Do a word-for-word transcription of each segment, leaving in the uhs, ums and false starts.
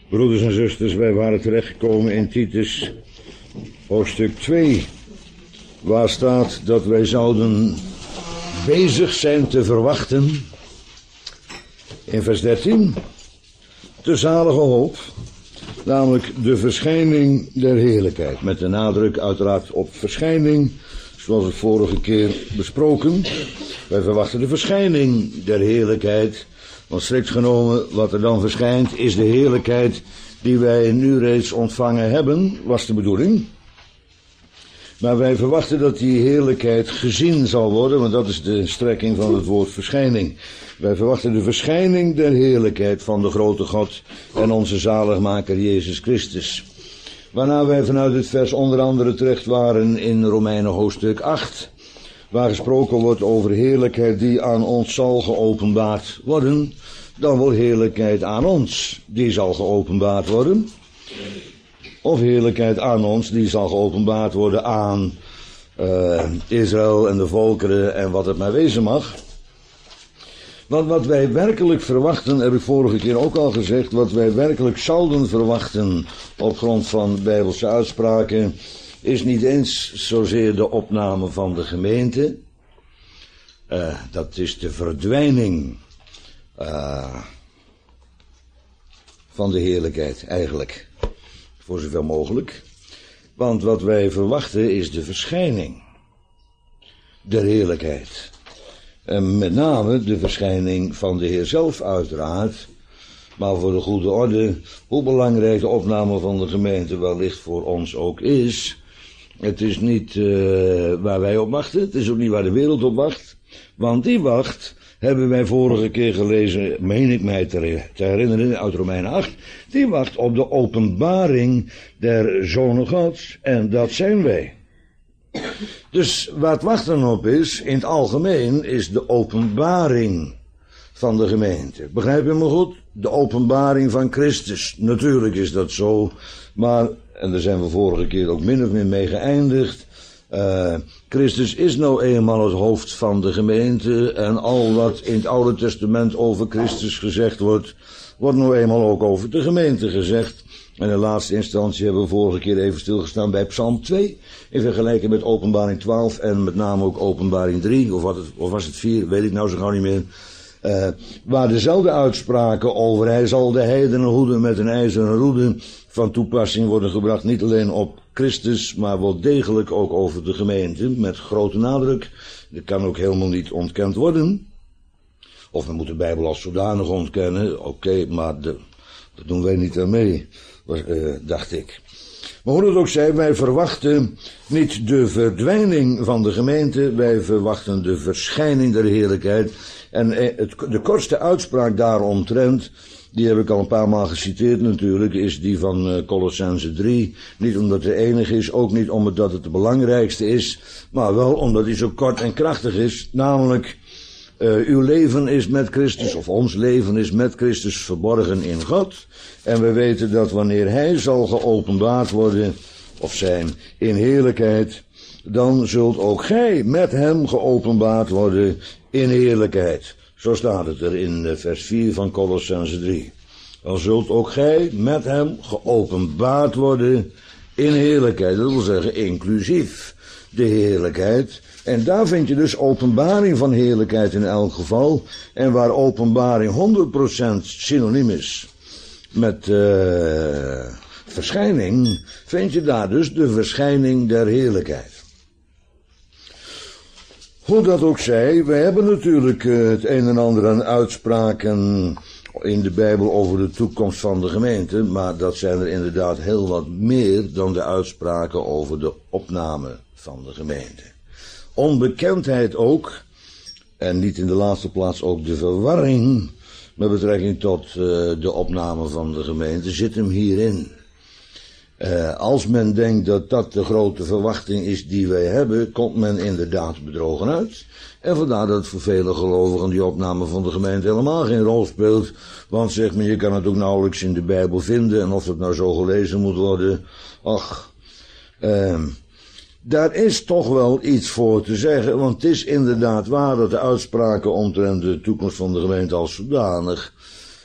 Broeders en zusters, wij waren terechtgekomen in Titus hoofdstuk twee, waar staat dat wij zouden bezig zijn te verwachten, in vers dertien, de zalige hoop, namelijk de verschijning der heerlijkheid. Met de nadruk uiteraard op verschijning, zoals het vorige keer besproken. Wij verwachten de verschijning der heerlijkheid, want strikt genomen wat er dan verschijnt is de heerlijkheid die wij nu reeds ontvangen hebben, was de bedoeling. Maar wij verwachten dat die heerlijkheid gezien zal worden, want dat is de strekking van het woord verschijning. Wij verwachten de verschijning der heerlijkheid van de grote God en onze zaligmaker Jezus Christus. Waarna wij vanuit het vers onder andere terecht waren in Romeinen hoofdstuk acht, waar gesproken wordt over heerlijkheid die aan ons zal geopenbaard worden. Dan wel heerlijkheid aan ons, die zal geopenbaard worden. Of heerlijkheid aan ons, die zal geopenbaard worden aan uh, Israël en de volkeren en wat het maar wezen mag. Want wat wij werkelijk verwachten, heb ik vorige keer ook al gezegd, wat wij werkelijk zouden verwachten op grond van Bijbelse uitspraken, is niet eens zozeer de opname van de gemeente. Uh, dat is de verdwijning uh, van de heerlijkheid eigenlijk. Voor zover mogelijk. Want wat wij verwachten is de verschijning der heerlijkheid. En met name de verschijning van de Heer zelf uiteraard. Maar voor de goede orde, hoe belangrijk de opname van de gemeente wellicht voor ons ook is. Het is niet uh, waar wij op wachten, het is ook niet waar de wereld op wacht. Want die wacht, hebben wij vorige keer gelezen, meen ik mij te, te herinneren, uit Romeinen acht. Die wacht op de openbaring der Zonen Gods. En dat zijn wij. Dus wat wachten op is, in het algemeen, is de openbaring van de gemeente. Begrijp je me goed? De openbaring van Christus. Natuurlijk is dat zo. Maar, en daar zijn we vorige keer ook min of meer mee geëindigd. Uh, Christus is nou eenmaal het hoofd van de gemeente en al wat in het Oude Testament over Christus gezegd wordt, wordt nou eenmaal ook over de gemeente gezegd. En in laatste instantie hebben we vorige keer even stilgestaan bij Psalm twee, in vergelijking met Openbaring twaalf en met name ook Openbaring drie, of, wat het, of was het vier, weet ik nou zo gauw niet meer. Uh, waar dezelfde uitspraken over hij zal de heidenen hoeden met een ijzeren roede van toepassing worden gebracht, niet alleen op Christus, maar wel degelijk ook over de gemeente, met grote nadruk. Dat kan ook helemaal niet ontkend worden. Of we moeten de Bijbel als zodanig ontkennen, oké, okay, maar de, dat doen wij niet aan mee, was, uh, dacht ik. Maar hoe dat ook zij, wij verwachten niet de verdwijning van de gemeente, wij verwachten de verschijning der heerlijkheid. En het, de kortste uitspraak daaromtrent, die heb ik al een paar maal geciteerd natuurlijk, is die van uh, Colossenzen drie. Niet omdat het de enige is, ook niet omdat het de belangrijkste is, maar wel omdat hij zo kort en krachtig is. Namelijk, uh, uw leven is met Christus, of ons leven is met Christus verborgen in God. En we weten dat wanneer hij zal geopenbaard worden, of zijn in heerlijkheid, dan zult ook gij met hem geopenbaard worden in heerlijkheid. Zo staat het er in vers vier van Colossenzen drie. Dan zult ook gij met hem geopenbaard worden in heerlijkheid. Dat wil zeggen inclusief de heerlijkheid. En daar vind je dus openbaring van heerlijkheid in elk geval. En waar openbaring honderd procent synoniem is met uh, verschijning, vind je daar dus de verschijning der heerlijkheid. Hoe dat ook zij, wij hebben natuurlijk uh, het een en ander aan uitspraken in de Bijbel over de toekomst van de gemeente, maar dat zijn er inderdaad heel wat meer dan de uitspraken over de opname van de gemeente. Onbekendheid ook, en niet in de laatste plaats ook de verwarring met betrekking tot uh, de opname van de gemeente, zit hem hierin. Uh, als men denkt dat dat de grote verwachting is die wij hebben, komt men inderdaad bedrogen uit. En vandaar dat voor vele gelovigen die opname van de gemeente helemaal geen rol speelt. Want zegt men, je kan het ook nauwelijks in de Bijbel vinden. En of het nou zo gelezen moet worden, ach, uh, daar is toch wel iets voor te zeggen. Want het is inderdaad waar dat de uitspraken omtrent de toekomst van de gemeente als zodanig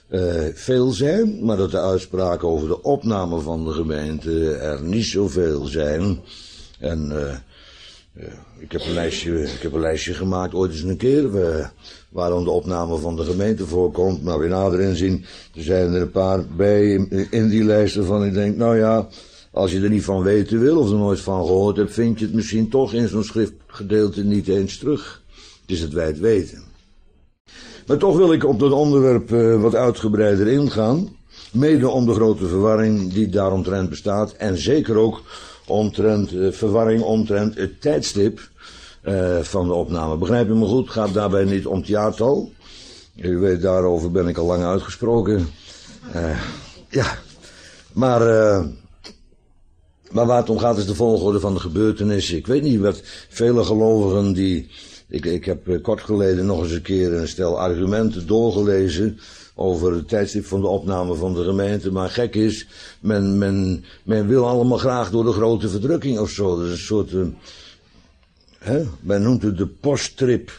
uh, veel zijn, maar dat de uitspraken over de opname van de gemeente er niet zoveel zijn. En uh, uh, ik, heb een lijstje, ik heb een lijstje gemaakt ooit eens een keer uh, waarom de opname van de gemeente voorkomt. Maar weer nader inzien, er zijn er een paar bij in, in die lijst waarvan ik denk, nou ja, als je er niet van weten wil of er nooit van gehoord hebt, vind je het misschien toch in zo'n schriftgedeelte niet eens terug. Het is het wijd weten. Maar toch wil ik op dat onderwerp uh, wat uitgebreider ingaan. Mede om de grote verwarring die daaromtrent bestaat. En zeker ook omtrent, uh, verwarring omtrent het tijdstip uh, van de opname. Begrijp je me goed? Het gaat daarbij niet om het jaartal. U weet, daarover ben ik al lang uitgesproken. Uh, ja, maar... Uh, Maar waar het om gaat is de volgorde van de gebeurtenissen. Ik weet niet wat vele gelovigen die... Ik, ik heb kort geleden nog eens een keer een stel argumenten doorgelezen over het tijdstip van de opname van de gemeente. Maar gek is, men, men, men wil allemaal graag door de grote verdrukking of zo. Dat is een soort... Uh, hè? Men noemt het de posttrip.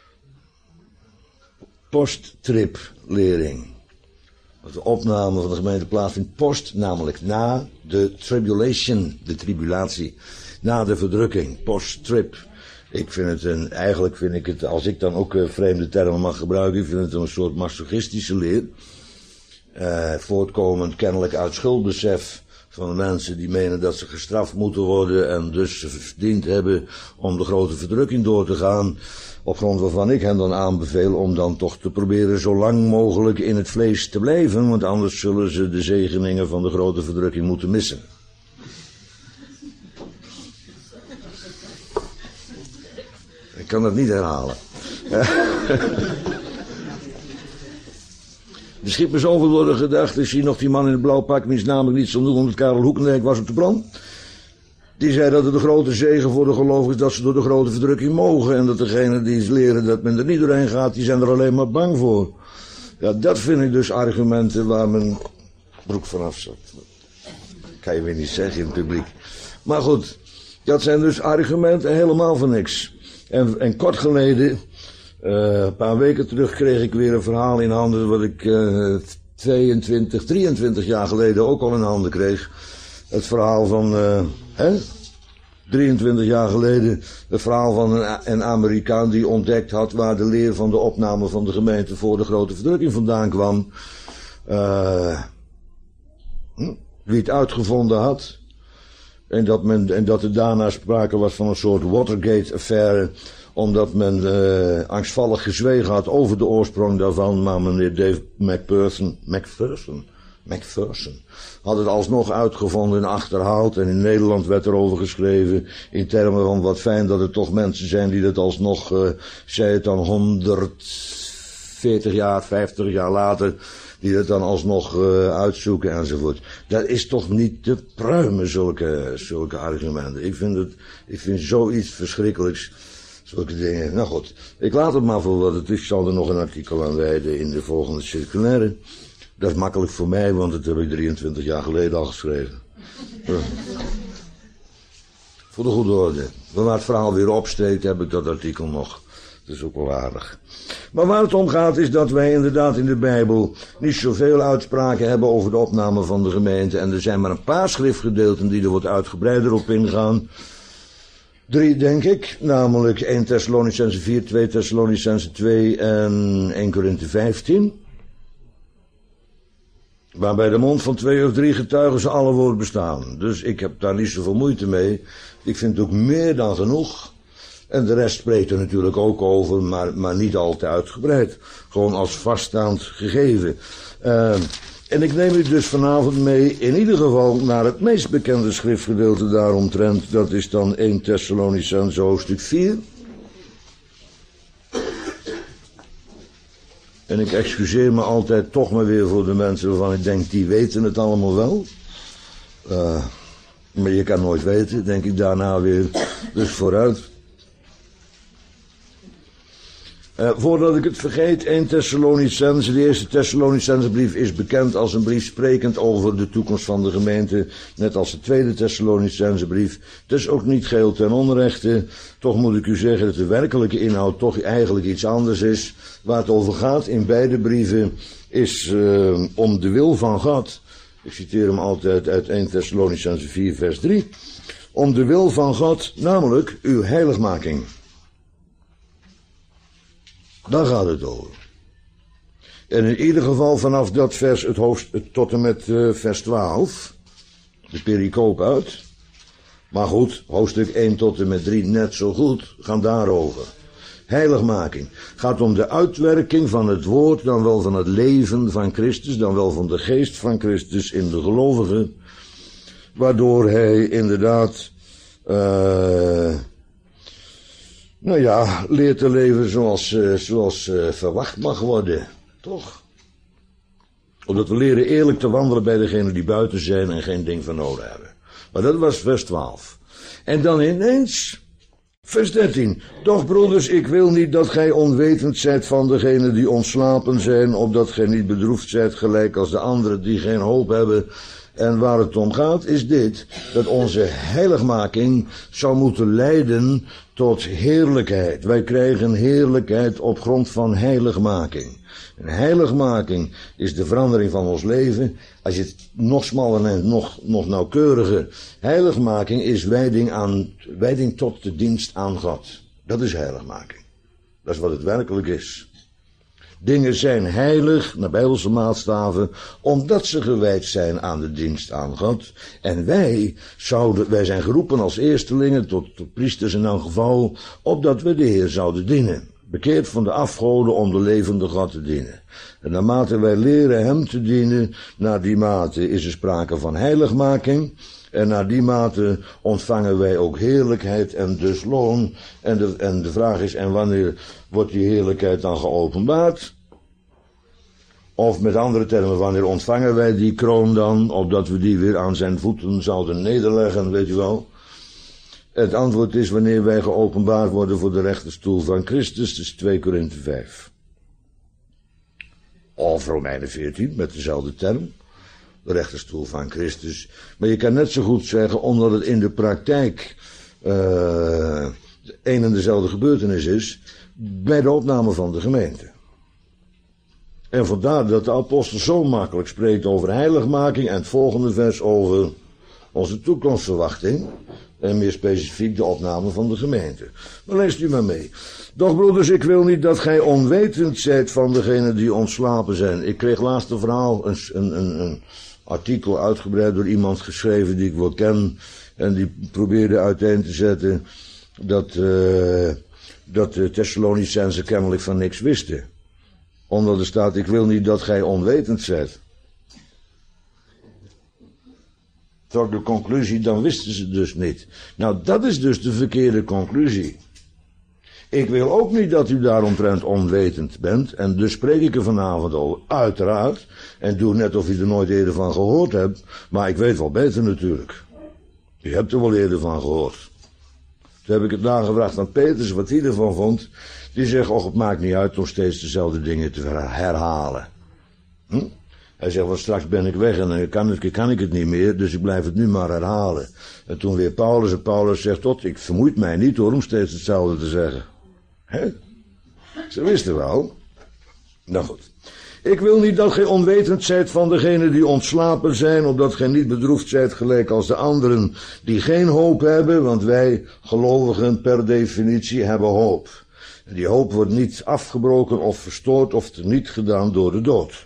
Posttrip-lering. Dat de opname van de gemeente plaatsvindt post, namelijk na de tribulation, de tribulatie, na de verdrukking, post-trip. Ik vind het een, eigenlijk vind ik het, als ik dan ook uh, vreemde termen mag gebruiken, ik vind het een soort masochistische leer, uh, voortkomend kennelijk uit schuldbesef van de mensen die menen dat ze gestraft moeten worden en dus ze verdiend hebben om de grote verdrukking door te gaan. Op grond waarvan ik hen dan aanbeveel om dan toch te proberen zo lang mogelijk in het vlees te blijven, want anders zullen ze de zegeningen van de grote verdrukking moeten missen. Ik kan dat niet herhalen. De schip is over door de gedachte, zie nog die man in het blauw pak, wiens namelijk niet zonder omdat Karel Hoekendijk was op de brand. Die zei dat het de grote zegen voor de gelovigen is dat ze door de grote verdrukking mogen. En dat degenen die leren dat men er niet doorheen gaat, die zijn er alleen maar bang voor. Ja, dat vind ik dus argumenten waar mijn broek vanaf zat. Kan je weer niet zeggen in het publiek. Maar goed, dat zijn dus argumenten helemaal van niks. En, en kort geleden, uh, een paar weken terug, kreeg ik weer een verhaal in handen wat ik uh, tweeëntwintig, drieëntwintig jaar geleden ook al in handen kreeg. Het verhaal van, uh, hè? drieëntwintig jaar geleden, het verhaal van een, een Amerikaan die ontdekt had waar de leer van de opname van de gemeente voor de grote verdrukking vandaan kwam. Uh, hm, wie het uitgevonden had. En dat, men, en dat er daarna sprake was van een soort Watergate-affaire, omdat men uh, angstvallig gezwegen had over de oorsprong daarvan, maar meneer Dave McPherson, McPherson, McPherson had het alsnog uitgevonden en achterhaald. En in Nederland werd erover geschreven in termen van wat fijn dat er toch mensen zijn die dat alsnog, uh, zei het dan honderdveertig jaar, vijftig jaar later, die dat dan alsnog uh, uitzoeken enzovoort. Dat is toch niet te pruimen, zulke, zulke argumenten. Ik vind het, ik vind zoiets verschrikkelijks, zulke dingen. Nou goed, ik laat het maar voor wat het is. Ik zal er nog een artikel aan wijden in de volgende circulaire. Dat is makkelijk voor mij, want dat heb ik drieëntwintig jaar geleden al geschreven. Ja. Voor de goede orde. Waar het verhaal weer opsteekt, heb ik dat artikel nog. Dat is ook wel aardig. Maar waar het om gaat is dat wij inderdaad in de Bijbel niet zoveel uitspraken hebben over de opname van de gemeente. En er zijn maar een paar schriftgedeelten die er wat uitgebreider op ingaan. Drie, denk ik. Namelijk eerste Thessalonicenzen vier, tweede Thessalonicenzen twee en eerste Korinthe vijftien. Waar bij de mond van twee of drie getuigen ze alle woord bestaan. Dus ik heb daar niet zoveel moeite mee. Ik vind het ook meer dan genoeg. En de rest spreekt er natuurlijk ook over, maar, maar niet al te uitgebreid. Gewoon als vaststaand gegeven. Uh, en ik neem u dus vanavond mee, in ieder geval, naar het meest bekende schriftgedeelte daaromtrent. Dat is dan eerste Thessalonicenzen hoofdstuk vier. En ik excuseer me altijd toch maar weer voor de mensen waarvan ik denk, die weten het allemaal wel. Uh, maar je kan nooit weten, denk ik daarna weer. Dus vooruit. Uh, voordat ik het vergeet, eerste Thessalonicense, de eerste Thessalonicense brief is bekend als een brief sprekend over de toekomst van de gemeente, net als de tweede Thessalonicense brief. Het is ook niet geheel ten onrechte, toch moet ik u zeggen dat de werkelijke inhoud toch eigenlijk iets anders is. Waar het over gaat in beide brieven is uh, om de wil van God. Ik citeer hem altijd uit eerste Thessalonicense vier vers drie. Om de wil van God, namelijk uw heiligmaking. Daar gaat het over. En in ieder geval vanaf dat vers, het hoofd, tot en met uh, vers twaalf, de pericoop uit. Maar goed, hoofdstuk één tot en met drie net zo goed, gaan daarover. Heiligmaking. Gaat om de uitwerking van het woord, dan wel van het leven van Christus, dan wel van de geest van Christus in de gelovigen. Waardoor hij inderdaad, uh, nou ja, leert te leven zoals, uh, zoals uh, verwacht mag worden. Toch? Omdat we leren eerlijk te wandelen bij degenen die buiten zijn en geen ding van nodig hebben. Maar dat was vers twaalf. En dan ineens, vers dertien. Doch broeders, ik wil niet dat gij onwetend zijt van degenen die ontslapen zijn, opdat gij niet bedroefd zijt gelijk als de anderen die geen hoop hebben. En waar het om gaat is dit, dat onze heiligmaking zou moeten leiden tot heerlijkheid. Wij krijgen heerlijkheid op grond van heiligmaking. En heiligmaking is de verandering van ons leven. Als je het nog smaller neemt, nog, nog nauwkeuriger. Heiligmaking is wijding, aan, wijding tot de dienst aan God. Dat is heiligmaking. Dat is wat het werkelijk is. Dingen zijn heilig, naar Bijbelse maatstaven, omdat ze gewijd zijn aan de dienst aan God. En wij, zouden, wij zijn geroepen als eerstelingen, tot, tot priesters in elk geval, opdat we de Heer zouden dienen. Bekeerd van de afgoden om de levende God te dienen. En naarmate wij leren hem te dienen, naar die mate is er sprake van heiligmaking. En naar die mate ontvangen wij ook heerlijkheid en dus loon. En de, en de vraag is, en wanneer wordt die heerlijkheid dan geopenbaard? Of met andere termen, wanneer ontvangen wij die kroon dan, opdat we die weer aan zijn voeten zouden nederleggen, weet u wel? Het antwoord is wanneer wij geopenbaard worden voor de rechterstoel van Christus, dus twee Korinthe vijf. Of Romeinen veertien, met dezelfde term. De rechterstoel van Christus. Maar je kan net zo goed zeggen, omdat het in de praktijk uh, een en dezelfde gebeurtenis is, bij de opname van de gemeente. En vandaar dat de apostel zo makkelijk spreekt over heiligmaking en het volgende vers over onze toekomstverwachting. En meer specifiek de opname van de gemeente. Maar leest u maar mee. Doch broeders, ik wil niet dat gij onwetend zijt van degenen die ontslapen zijn. Ik kreeg laatst een verhaal, een, een, een artikel uitgebreid door iemand geschreven die ik wel ken. En die probeerde uiteen te zetten dat, uh, dat de Thessalonicenzen kennelijk van niks wisten. Omdat er staat, ik wil niet dat gij onwetend zijt. Tot de conclusie, dan wisten ze dus niet. Nou, dat is dus de verkeerde conclusie. Ik wil ook niet dat u daaromtrent onwetend bent. En dus spreek ik er vanavond over, uiteraard. En doe net of u er nooit eerder van gehoord hebt. Maar ik weet wel beter natuurlijk. U hebt er wel eerder van gehoord. Toen heb ik het nagevraagd aan Peters, wat hij ervan vond. Die zegt, och, het maakt niet uit om steeds dezelfde dingen te herhalen. Hm? Hij zegt, want straks ben ik weg en dan kan, het, kan ik het niet meer, dus ik blijf het nu maar herhalen. En toen weer Paulus, en Paulus zegt, tot, ik vermoeit mij niet hoor, om steeds hetzelfde te zeggen. Hè? Ze wisten wel. Nou goed. Ik wil niet dat gij onwetend zijt van degenen die ontslapen zijn, opdat gij niet bedroefd zijt gelijk als de anderen die geen hoop hebben, want wij gelovigen per definitie hebben hoop. En die hoop wordt niet afgebroken of verstoord of teniet gedaan door de dood.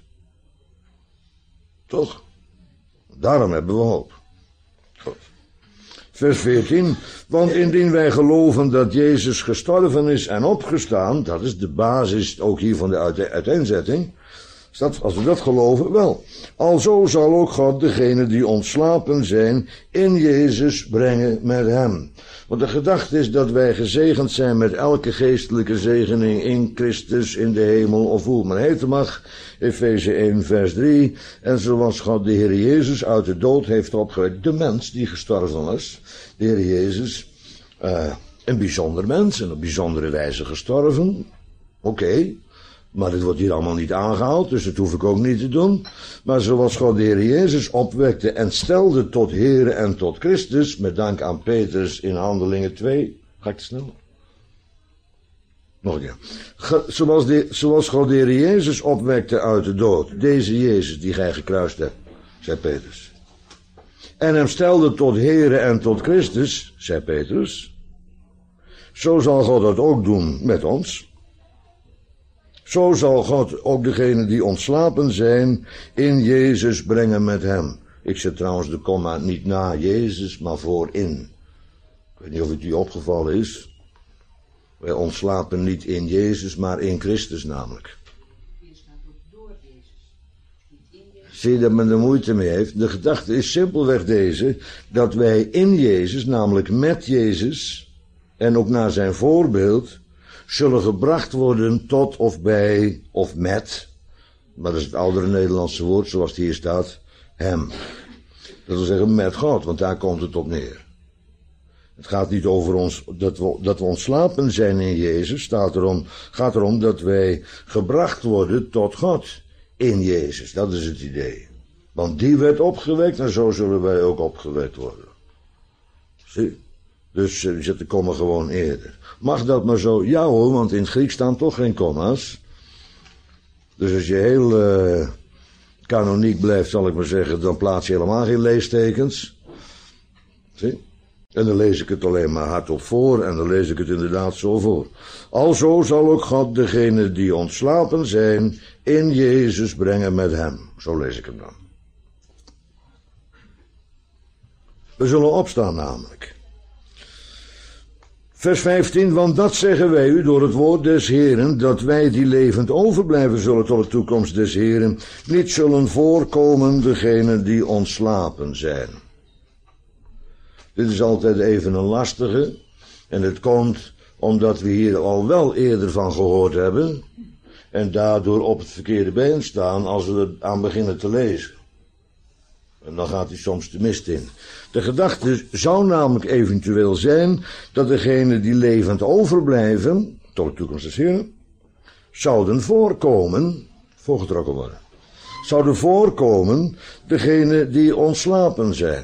Toch? Daarom hebben we hoop. Goed. Vers veertien. Want indien wij geloven dat Jezus gestorven is en opgestaan, dat is de basis ook hier van de uiteenzetting. Dat, als we dat geloven, wel. Alzo zal ook God degenen die ontslapen zijn in Jezus brengen met hem. Want de gedachte is dat wij gezegend zijn met elke geestelijke zegening in Christus, in de hemel, of hoe het maar heten mag. Efeze één vers drie. En zoals God de Heer Jezus uit de dood heeft opgewekt, de mens die gestorven was, de Heer Jezus, uh, een bijzonder mens en op bijzondere wijze gestorven, Oké, okay, maar dit wordt hier allemaal niet aangehaald, dus dat hoef ik ook niet te doen. Maar zoals God de Heer Jezus opwekte en stelde tot Heere en tot Christus, met dank aan Petrus in Handelingen twee. Ga ik te snel? Nog een keer. Ge, zoals, de, zoals God de Heer Jezus opwekte uit de dood. Deze Jezus die gij gekruist hebt, zei Petrus. En hem stelde tot Heere en tot Christus, zei Petrus. Zo zal God dat ook doen met ons. Zo zal God ook degenen die ontslapen zijn in Jezus brengen met hem. Ik zet trouwens de komma niet na Jezus, maar voorin. Ik weet niet of het u opgevallen is. Wij ontslapen niet in Jezus, maar in Christus namelijk. Hier staat ook door Jezus. Niet in Jezus. Zie je dat men er moeite mee heeft? De gedachte is simpelweg deze, dat wij in Jezus, namelijk met Jezus, en ook naar zijn voorbeeld, zullen gebracht worden tot of bij of met, maar dat is het oudere Nederlandse woord zoals het hier staat, hem. Dat wil zeggen met God, want daar komt het op neer. Het gaat niet over ons, dat we, dat we ontslapen zijn in Jezus, staat erom, gaat erom dat wij gebracht worden tot God in Jezus. Dat is het idee. Want die werd opgewekt en zo zullen wij ook opgewekt worden. Zie? Dus uh, zet de komma gewoon eerder. Mag dat maar zo? Ja hoor, want in het Grieks staan toch geen komma's. Dus als je heel uh, kanoniek blijft, zal ik maar zeggen, dan plaats je helemaal geen leestekens. Zie? En dan lees ik het alleen maar hardop voor en dan lees ik het inderdaad zo voor. Alzo zal ook God degene die ontslapen zijn in Jezus brengen met hem. Zo lees ik hem dan. We zullen opstaan namelijk. Vers vijftien, want dat zeggen wij u door het woord des Heeren, dat wij die levend overblijven zullen tot de toekomst des Heeren, niet zullen voorkomen degenen die ontslapen zijn. Dit is altijd even een lastige, en het komt omdat we hier al wel eerder van gehoord hebben, en daardoor op het verkeerde been staan als we er aan beginnen te lezen. En dan gaat hij soms de mist in. De gedachte zou namelijk eventueel zijn dat degenen die levend overblijven, tot de toekomst des Heeren, zouden voorkomen, voorgetrokken worden, zouden voorkomen degenen die ontslapen zijn.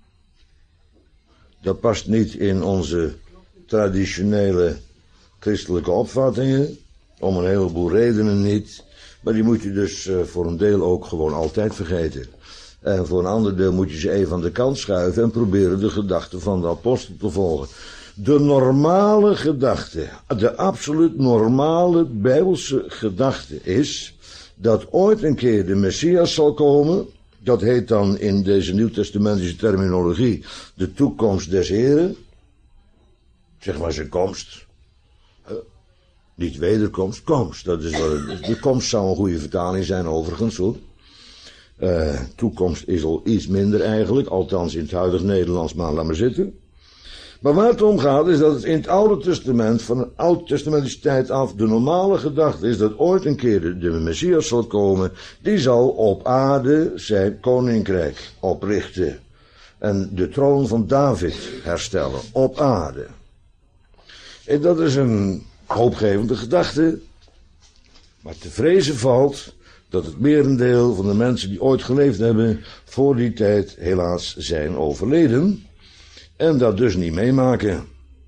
Dat past niet in onze traditionele christelijke opvattingen, om een heleboel redenen niet, maar die moet je dus uh, voor een deel ook gewoon altijd vergeten. En voor een ander deel moet je ze even aan de kant schuiven en proberen de gedachten van de apostel te volgen. De normale gedachte, de absoluut normale bijbelse gedachte is dat ooit een keer de Messias zal komen. Dat heet dan in deze nieuwtestamentische terminologie de toekomst des Heren. Zeg maar zijn komst. Uh, niet wederkomst, komst. Dat is wel, de komst zou een goede vertaling zijn overigens hoor. Uh, toekomst is al iets minder eigenlijk, althans in het huidige Nederlands, maar laat maar zitten. Maar waar het om gaat is dat het in het Oude Testament, van de Oud-testamentische tijd af, de normale gedachte is dat ooit een keer de, de Messias zal komen, die zal op aarde zijn koninkrijk oprichten. En de troon van David herstellen, op aarde. En dat is een hoopgevende gedachte, maar te vrezen valt dat het merendeel van de mensen die ooit geleefd hebben, voor die tijd helaas zijn overleden. En dat dus niet meemaken.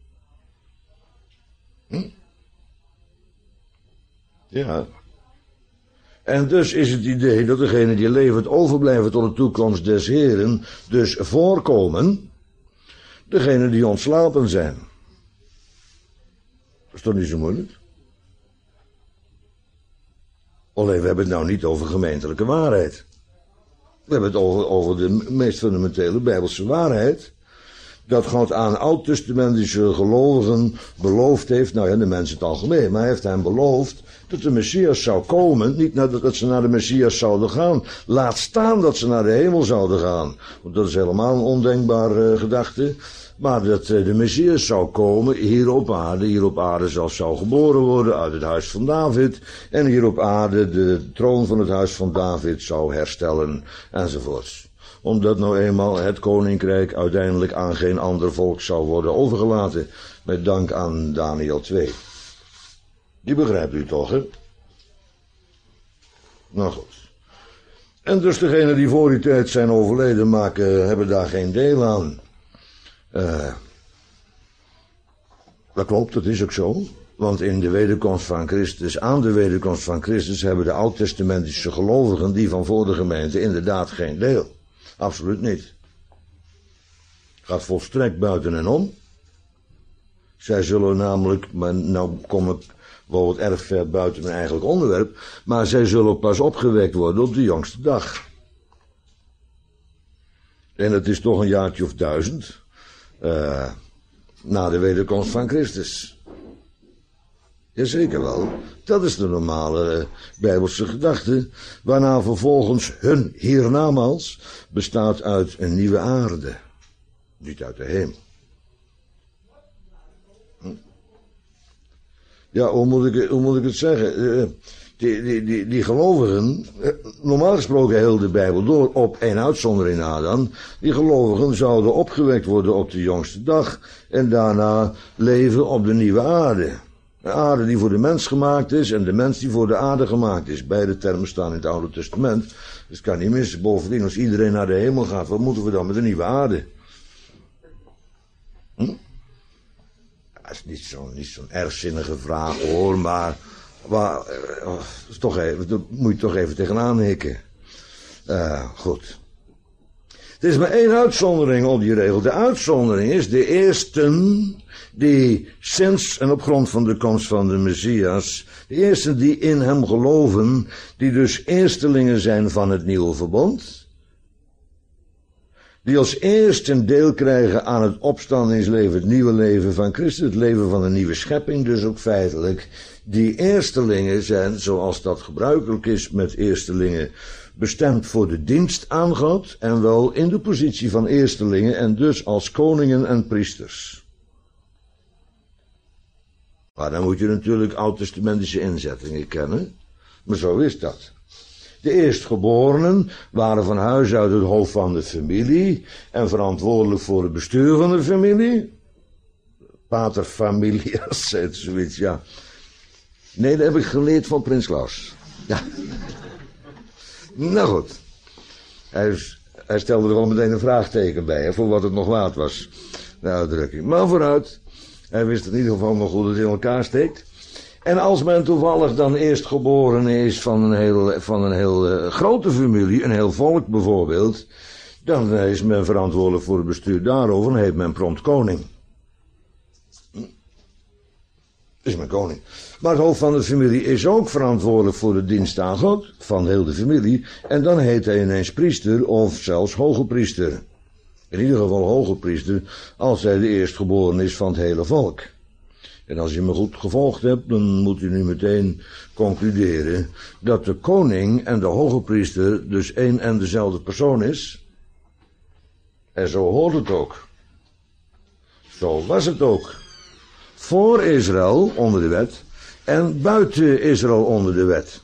Hm? Ja. En dus is het idee dat degenen die levend overblijven tot de toekomst des Heren, dus voorkomen, degenen die ontslapen zijn. Dat is toch niet zo moeilijk? Alleen we hebben het nou niet over gemeentelijke waarheid. We hebben het over, over de meest fundamentele bijbelse waarheid. Dat God aan oud-testamentische gelovigen beloofd heeft, nou ja, de mensen in het algemeen, maar hij heeft hen beloofd dat de Messias zou komen, niet dat ze naar de Messias zouden gaan, laat staan dat ze naar de hemel zouden gaan, want dat is helemaal een ondenkbare uh, gedachte, maar dat uh, de Messias zou komen hier op aarde, hier op aarde zelfs zou geboren worden uit het huis van David, en hier op aarde de troon van het huis van David zou herstellen, enzovoorts. Omdat nou eenmaal het koninkrijk uiteindelijk aan geen ander volk zou worden overgelaten, met dank aan Daniel twee. Die begrijpt u toch, hè? Nou goed. En dus degenen die voor die tijd zijn overleden maken, hebben daar geen deel aan. Uh, dat klopt, dat is ook zo. Want in de wederkomst van Christus, aan de wederkomst van Christus, hebben de oud-testamentische gelovigen, die van voor de gemeente, inderdaad geen deel. Absoluut niet. Gaat volstrekt buiten en om. Zij zullen namelijk, maar nou kom ik wel wat erg ver buiten mijn eigenlijk onderwerp, maar zij zullen pas opgewekt worden op de jongste dag. En het is toch een jaartje of duizend, uh, na de wederkomst van Christus. Jazeker wel, dat is de normale uh, Bijbelse gedachte, waarna vervolgens hun hiernamaals bestaat uit een nieuwe aarde, niet uit de hemel. Hm? Ja, hoe moet ik, hoe moet ik het zeggen? Uh, die, die, die, die gelovigen, uh, normaal gesproken heel de Bijbel door, op één uitzondering na dan, die gelovigen zouden opgewekt worden op de jongste dag en daarna leven op de nieuwe aarde. De aarde die voor de mens gemaakt is en de mens die voor de aarde gemaakt is. Beide termen staan in het Oude Testament. Dus het kan niet missen. Bovendien, als iedereen naar de hemel gaat, wat moeten we dan met de nieuwe aarde? Hm? Dat is niet zo'n niet zo'n ergzinnige vraag hoor, maar, maar uh, is toch even, daar moet je toch even tegenaan hikken. Uh, goed. Er is maar één uitzondering op die regel. De uitzondering is de eersten die sinds en op grond van de komst van de Messias, de eersten die in hem geloven, die dus eerstelingen zijn van het nieuwe verbond, die als eersten deel krijgen aan het opstandingsleven, het nieuwe leven van Christus, het leven van een nieuwe schepping dus ook feitelijk. Die eerstelingen zijn, zoals dat gebruikelijk is met eerstelingen, bestemd voor de dienst aan God en wel in de positie van eerstelingen en dus als koningen en priesters. Maar dan moet je natuurlijk oud-testamentische inzettingen kennen, maar zo is dat. De eerstgeborenen waren van huis uit het hoofd van de familie en verantwoordelijk voor het bestuur van de familie. Pater familias, zei het zoiets, ja. Nee, dat heb ik geleerd van Prins Klaus. Ja. Nou goed. Hij, hij stelde er wel meteen een vraagteken bij, hè, voor wat het nog waard was. De uitdrukking. Maar vooruit. Hij wist in ieder geval nog hoe het in elkaar steekt. En als men toevallig dan eerst geboren is van een heel, van een heel uh, grote familie, een heel volk bijvoorbeeld, dan is men verantwoordelijk voor het bestuur daarover en heet men prompt koning. Hm? Is men koning. Maar het hoofd van de familie is ook verantwoordelijk voor de dienst aan God, van heel de familie, en dan heet hij ineens priester of zelfs hoge priester. In ieder geval hoge priester, als hij de eerstgeboren is van het hele volk. En als je me goed gevolgd hebt, dan moet je nu meteen concluderen dat de koning en de hoge priester dus één en dezelfde persoon is. En zo hoort het ook. Zo was het ook. Voor Israël onder de wet en buiten Israël onder de wet.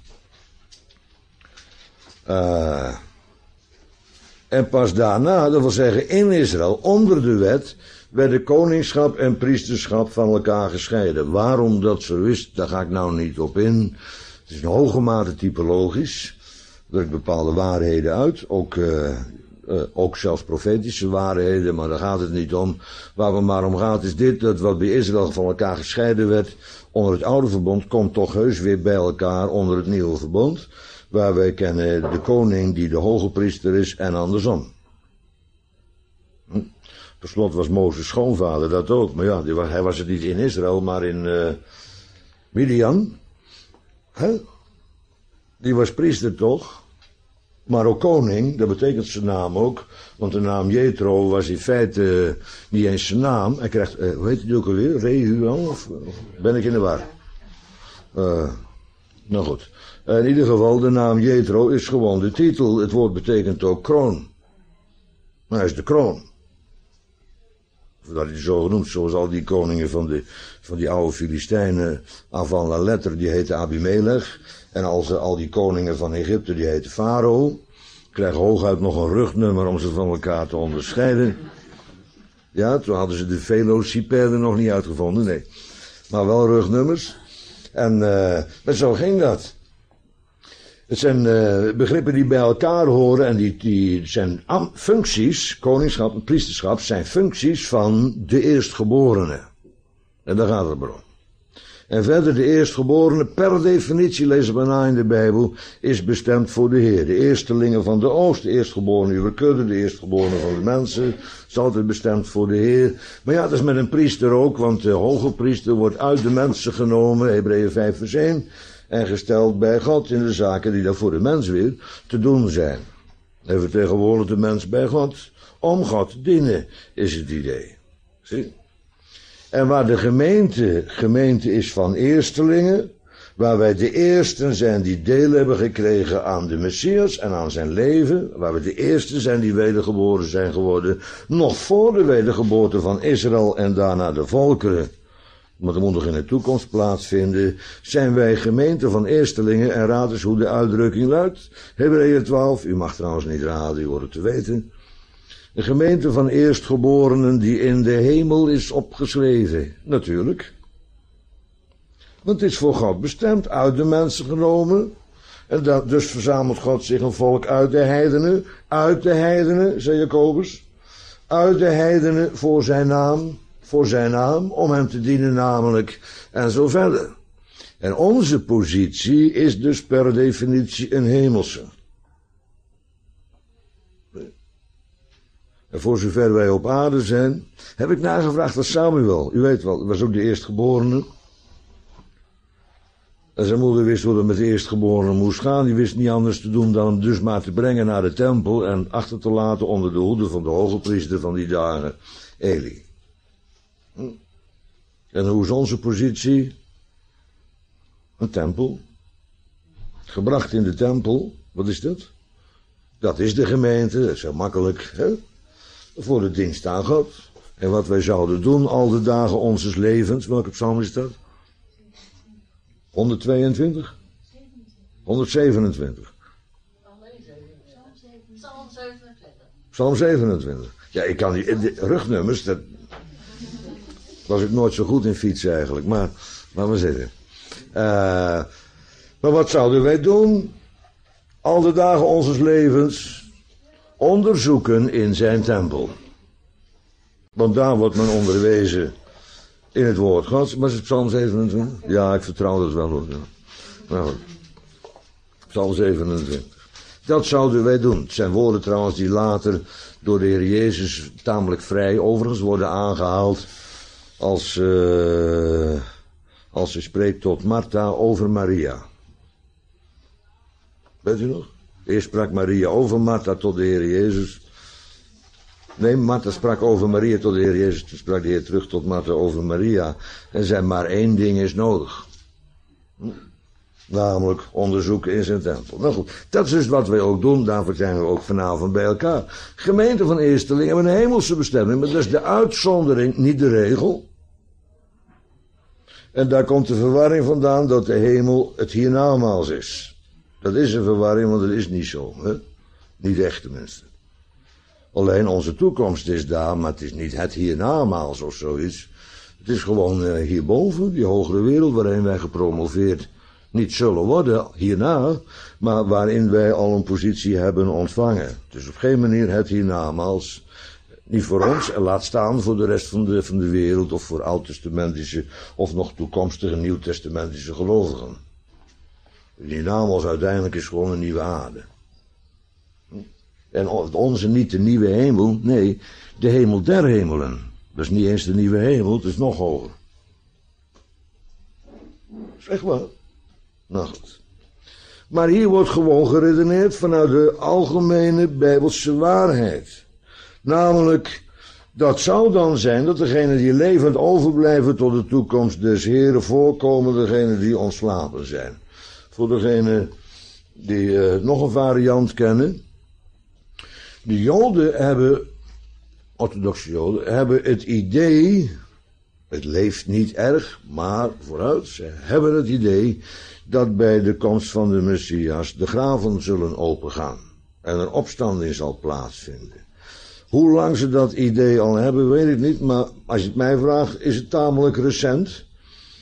Uh, en pas daarna, dat wil zeggen in Israël onder de wet, werden koningschap en priesterschap van elkaar gescheiden. Waarom dat zo is, daar ga ik nou niet op in. Het is in hoge mate typologisch. Er drukt bepaalde waarheden uit, ook, uh, uh, ook zelfs profetische waarheden, maar daar gaat het niet om. Waar het maar om gaat is dit, dat wat bij Israël van elkaar gescheiden werd onder het oude verbond, komt toch heus weer bij elkaar onder het nieuwe verbond, waar wij kennen de koning die de hoge priester is en andersom. Hm? Per slot was Mozes schoonvader dat ook. Maar ja, die was, hij was het niet in Israël, maar in uh, Midian. Hè? Die was priester toch? Maar ook koning, dat betekent zijn naam ook. Want de naam Jethro was in feite uh, niet eens zijn naam. Hij krijgt, uh, hoe heet die ook alweer? Rehuel? Of, of ben ik in de war? Uh, nou goed. Uh, in ieder geval, de naam Jethro is gewoon de titel. Het woord betekent ook kroon. Maar hij is de kroon. Dat hij zo genoemd, zoals al die koningen van, de, van die oude Filistijnen, avant la lettre, die heette Abimelech. En als al die koningen van Egypte, die heette Farao. Krijgen hooguit nog een rugnummer om ze van elkaar te onderscheiden. Ja, toen hadden ze de velocipedes nog niet uitgevonden, nee. Maar wel rugnummers. En uh, maar zo ging dat. Het zijn uh, begrippen die bij elkaar horen en die, die zijn am- functies, koningschap en priesterschap, zijn functies van de eerstgeborene. En daar gaat het maar om. En verder, de eerstgeborene, per definitie, lezen we na in de Bijbel, is bestemd voor de Heer. De eerstelingen van de oost, de eerstgeborene uw kudde, de eerstgeborene van de mensen, is altijd bestemd voor de Heer. Maar ja, dat is met een priester ook, want de hoge priester wordt uit de mensen genomen, Hebreeën vijf vers één, en gesteld bij God in de zaken die daar voor de mens weer te doen zijn. Hij vertegenwoordigt de mens bij God, om God te dienen, is het idee. Zie? En waar de gemeente, gemeente is van eerstelingen, waar wij de eersten zijn die deel hebben gekregen aan de Messias en aan zijn leven, waar we de eersten zijn die wedergeboren zijn geworden, nog voor de wedergeboorte van Israël en daarna de volkeren, maar dat moet nog in de toekomst plaatsvinden, zijn wij gemeente van eerstelingen en raad eens hoe de uitdrukking luidt. Hebreeën twaalf, u mag trouwens niet raden, u hoort het te weten. De gemeente van eerstgeborenen die in de hemel is opgeschreven. Natuurlijk. Want het is voor God bestemd, uit de mensen genomen. En dat, dus verzamelt God zich een volk uit de heidenen. Uit de heidenen, zei Jacobus. Uit de heidenen voor zijn naam. Voor zijn naam, om hem te dienen namelijk. En zo verder. En onze positie is dus per definitie een hemelse. En voor zover wij op aarde zijn, heb ik nagevraagd aan Samuel. U weet wel, was ook de eerstgeborene. En zijn moeder wist hoe het met de eerstgeborene moest gaan. Die wist niet anders te doen dan hem dus maar te brengen naar de tempel en achter te laten onder de hoede van de hoge priester van die dagen, Eli. Hm? En hoe is onze positie? Een tempel. Gebracht in de tempel. Wat is dat? Dat is de gemeente. Dat is heel makkelijk, hè? Voor de dienst aan God. En wat wij zouden doen al de dagen onzes levens. Welke psalm is dat? honderdtweeëntwintig? honderdzevenentwintig. Psalm zevenentwintig. Psalm zevenentwintig. Ja, ik kan die de rugnummers, dat was ik nooit zo goed in fietsen eigenlijk. Maar, laten we zitten. Uh, maar wat zouden wij doen? Al de dagen onzes levens onderzoeken in zijn tempel. Want daar wordt men onderwezen in het woord Gods. Maar is het Psalm zevenentwintig? Ja, ik vertrouw dat wel hoor. Ja. Nou goed. Psalm zevenentwintig. Dat zouden wij doen. Het zijn woorden trouwens die later door de Heer Jezus tamelijk vrij overigens worden aangehaald. Als, uh, als hij spreekt tot Martha over Maria. Weet u nog? Eerst sprak Maria over Martha tot de Heer Jezus. Nee, Martha sprak over Maria tot de Heer Jezus. Toen sprak de Heer terug tot Martha over Maria. En zei, maar één ding is nodig. Namelijk onderzoeken in zijn tempel. Nou goed, dat is dus wat wij ook doen. Daarvoor zijn we ook vanavond bij elkaar. Gemeente van eersteling hebben een hemelse bestemming. Maar dat is de uitzondering, niet de regel. En daar komt de verwarring vandaan dat de hemel het hiernamaals is. Dat is een verwarring, want het is niet zo. Hè? Niet echt tenminste. Alleen onze toekomst is daar, maar het is niet het hiernamaals of zoiets. Het is gewoon uh, hierboven, die hogere wereld waarin wij gepromoveerd niet zullen worden hierna, maar waarin wij al een positie hebben ontvangen. Dus op geen manier het hiernamaals. Niet voor ons en laat staan voor de rest van de, van de wereld of voor oud-testamentische of nog toekomstige nieuw-testamentische gelovigen. Het hiernamaals uiteindelijk is gewoon een nieuwe aarde. En onze niet de nieuwe hemel, nee, de hemel der hemelen. Dat is niet eens de nieuwe hemel, het is nog hoger. Zeg maar. Nou goed. Maar hier wordt gewoon geredeneerd vanuit de algemene Bijbelse waarheid. Namelijk, dat zou dan zijn dat degenen die levend overblijven tot de toekomst des Heren voorkomen degenen die ontslapen zijn. Voor degenen die uh, nog een variant kennen. De Joden hebben, orthodoxe Joden, hebben het idee, het leeft niet erg, maar vooruit, ze hebben het idee dat bij de komst van de Messias de graven zullen opengaan en een opstanding zal plaatsvinden. Hoe lang ze dat idee al hebben, weet ik niet, maar als je het mij vraagt, is het tamelijk recent.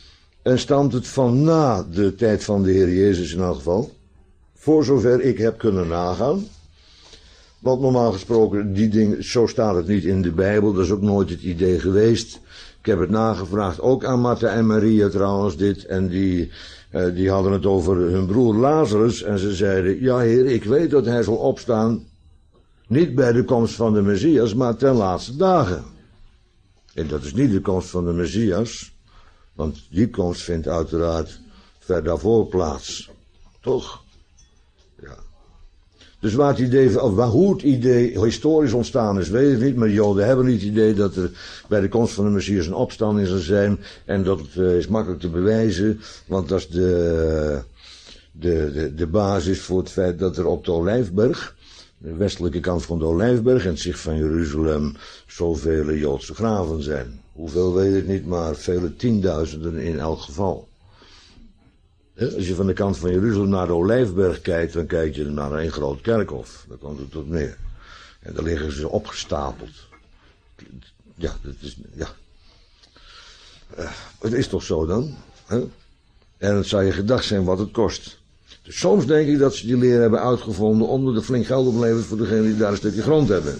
En stamt het van na de tijd van de Heer Jezus in elk geval. Voor zover ik heb kunnen nagaan. Want normaal gesproken, die dingen, zo staat het niet in de Bijbel. Dat is ook nooit het idee geweest. Ik heb het nagevraagd, ook aan Martha en Maria trouwens, dit. En die, uh, die hadden het over hun broer Lazarus. En ze zeiden, ja Heer, ik weet dat hij zal opstaan. Niet bij de komst van de Messias, maar ten laatste dagen. En dat is niet de komst van de Messias. Want die komst vindt uiteraard ver daarvoor plaats. Toch? Ja. Dus waar het idee, of waar, hoe het idee historisch ontstaan is, weet ik niet. Maar de Joden hebben niet het idee dat er bij de komst van de Messias een opstanding zal zijn. En dat uh, is makkelijk te bewijzen. Want dat is de, de, de, de basis voor het feit dat er op de Olijfberg, de westelijke kant van de Olijfberg en het zicht van Jeruzalem, zoveel Joodse graven zijn. Hoeveel weet ik niet, maar vele tienduizenden in elk geval. Als je van de kant van Jeruzalem naar de Olijfberg kijkt, dan kijk je naar een groot kerkhof. Daar komt het tot neer. En daar liggen ze opgestapeld. Ja, dat is, ja. Uh, het is toch zo dan? Hè? En het zou je gedacht zijn wat het kost. Dus soms denk ik dat ze die leer hebben uitgevonden omdat er flink geld oplevert voor degenen die daar een stukje grond hebben.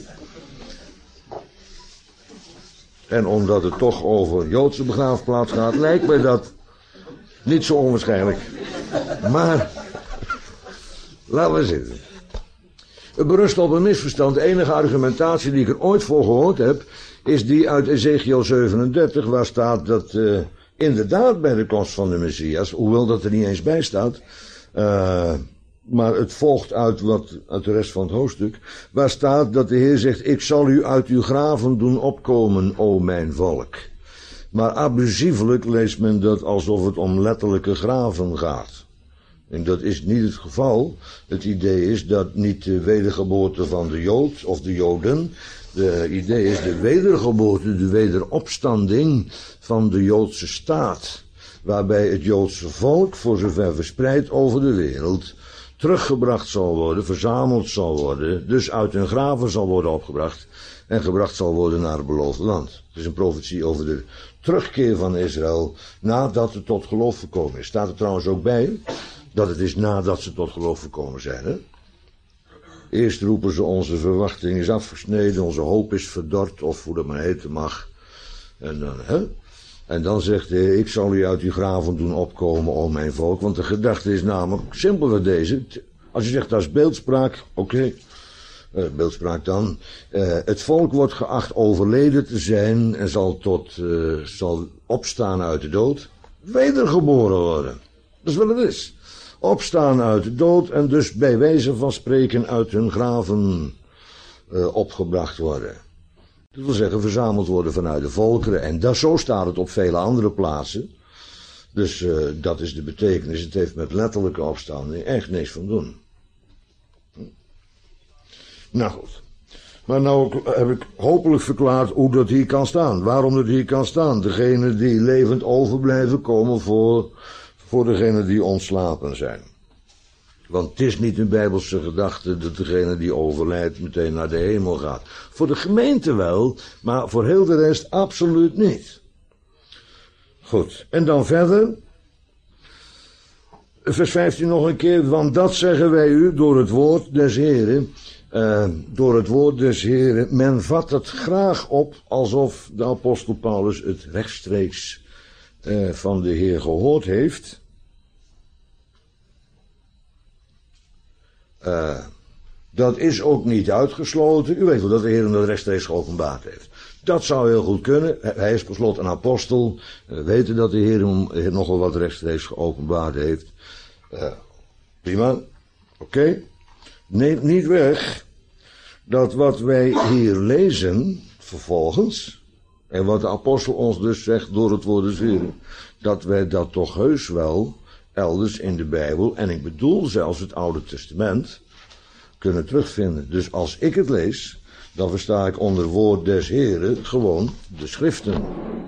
En omdat het toch over Joodse begraafplaats gaat, lijkt mij dat niet zo onwaarschijnlijk. Maar, laten we zitten. Het berust op een misverstand. De enige argumentatie die ik er ooit voor gehoord heb, is die uit Ezekiel zevenendertig, waar staat dat uh, inderdaad bij de komst van de Messias, hoewel dat er niet eens bij staat, uh, maar het volgt uit, wat, uit de rest van het hoofdstuk, waar staat dat de Heer zegt, ik zal u uit uw graven doen opkomen, o mijn volk. Maar abusievelijk leest men dat alsof het om letterlijke graven gaat. En dat is niet het geval. Het idee is dat niet de wedergeboorte van de Jood of de Joden. Het idee is de wedergeboorte, de wederopstanding van de Joodse staat. Waarbij het Joodse volk, voor zover verspreid over de wereld, teruggebracht zal worden, verzameld zal worden, dus uit hun graven zal worden opgebracht en gebracht zal worden naar het beloofde land. Het is een profetie over de terugkeer van Israël nadat het tot geloof gekomen is. Staat er trouwens ook bij dat het is nadat ze tot geloof gekomen zijn. Hè? Eerst roepen ze onze verwachting is afgesneden, onze hoop is verdord, of hoe dat maar heten mag. En dan, hè? En dan zegt hij, ik zal u uit uw graven doen opkomen, o mijn volk. Want de gedachte is namelijk simpelweg deze. Als je zegt dat is beeldspraak, oké. Okay. Uh, beeldspraak dan. Uh, het volk wordt geacht overleden te zijn en zal, tot, uh, zal opstaan uit de dood. Wedergeboren worden. Dat is wat het is. Opstaan uit de dood en dus bij wijze van spreken uit hun graven uh, opgebracht worden. Dat wil zeggen verzameld worden vanuit de volkeren. En dat, zo staat het op vele andere plaatsen. Dus uh, dat is de betekenis. Het heeft met letterlijke opstanding echt niks van doen. Hm. Nou goed. Maar nou heb ik hopelijk verklaard hoe dat hier kan staan. Waarom dat hier kan staan. Degene die levend overblijven komen voor, voor degene die ontslapen zijn. Want het is niet een bijbelse gedachte dat degene die overlijdt meteen naar de hemel gaat. Voor de gemeente wel, maar voor heel de rest absoluut niet. Goed, en dan verder. Vers vijftien nog een keer, want dat zeggen wij u door het woord des Heren. Uh, door het woord des Heren. Men vat het graag op alsof de apostel Paulus het rechtstreeks uh, van de Heer gehoord heeft. Uh, dat is ook niet uitgesloten. U weet wel dat de Heer hem dat rechtstreeks geopenbaard heeft. Dat zou heel goed kunnen. Hij is per slot een apostel. We weten dat de Heer hem nogal wat rechtstreeks geopenbaard heeft. Uh, prima. Oké. Okay. Neemt niet weg dat wat wij hier lezen vervolgens, en wat de apostel ons dus zegt door het woord des Heren, dat wij dat toch heus wel elders in de Bijbel, en ik bedoel zelfs het Oude Testament, kunnen terugvinden. Dus als ik het lees, dan versta ik onder woord des Heren gewoon de schriften.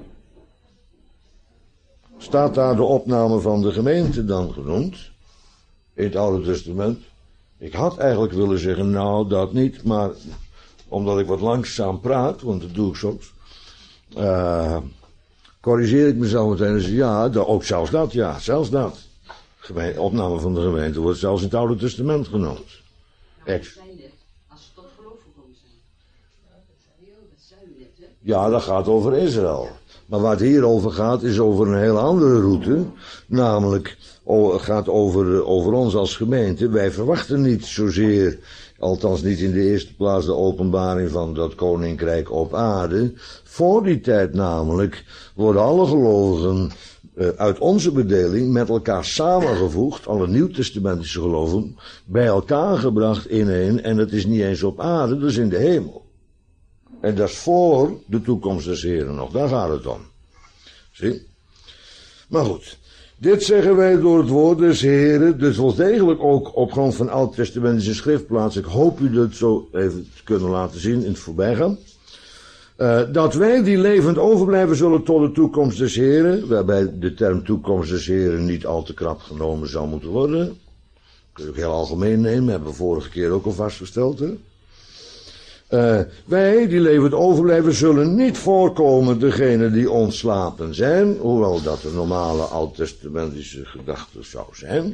Staat daar de opname van de gemeente dan genoemd? In het Oude Testament? Ik had eigenlijk willen zeggen, nou dat niet, maar omdat ik wat langzaam praat, want dat doe ik soms, uh, corrigeer ik mezelf meteen en zeg, ja, dat, ook zelfs dat, ja, zelfs dat. Geme- opname van de gemeente wordt zelfs in het Oude Testament genoemd. Ja, dat zei je net, als ze tot geloof gekomen zijn. Ja, dat zei je, dat zei je net, hè? Ja, dat gaat over Israël. Maar waar het hier over gaat, is over een hele andere route. Namelijk, het gaat over, over ons als gemeente. Wij verwachten niet zozeer, althans niet in de eerste plaats, de openbaring van dat koninkrijk op aarde. Voor die tijd namelijk worden alle gelovigen uh, uit onze bedeling met elkaar samengevoegd, alle nieuwtestamentische gelovigen, bij elkaar gebracht in één. En dat is niet eens op aarde, dat is in de hemel. En dat is voor de toekomst des Heren nog, daar gaat het om. Zie? Maar goed, dit zeggen wij door het woord des Heren, dus wel degelijk ook op grond van oud-testamentische schriftplaatsen. Ik hoop u dat zo even te kunnen laten zien in het voorbijgaan. Uh, dat wij die levend overblijven zullen tot de toekomst des Heren, waarbij de term toekomst des Heren niet al te krap genomen zou moeten worden. Kun je ook heel algemeen nemen, hebben we vorige keer ook al vastgesteld, hè. Uh, wij die levend overblijven zullen niet voorkomen degenen die ontslapen zijn, hoewel dat de normale oud-testamentische gedachte zou zijn.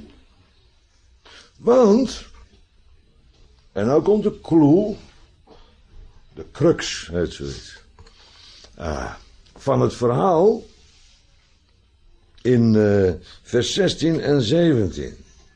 Want, en nou komt de clue, de crux heet zoiets, uh, van het verhaal in uh, vers zestien en zeventien.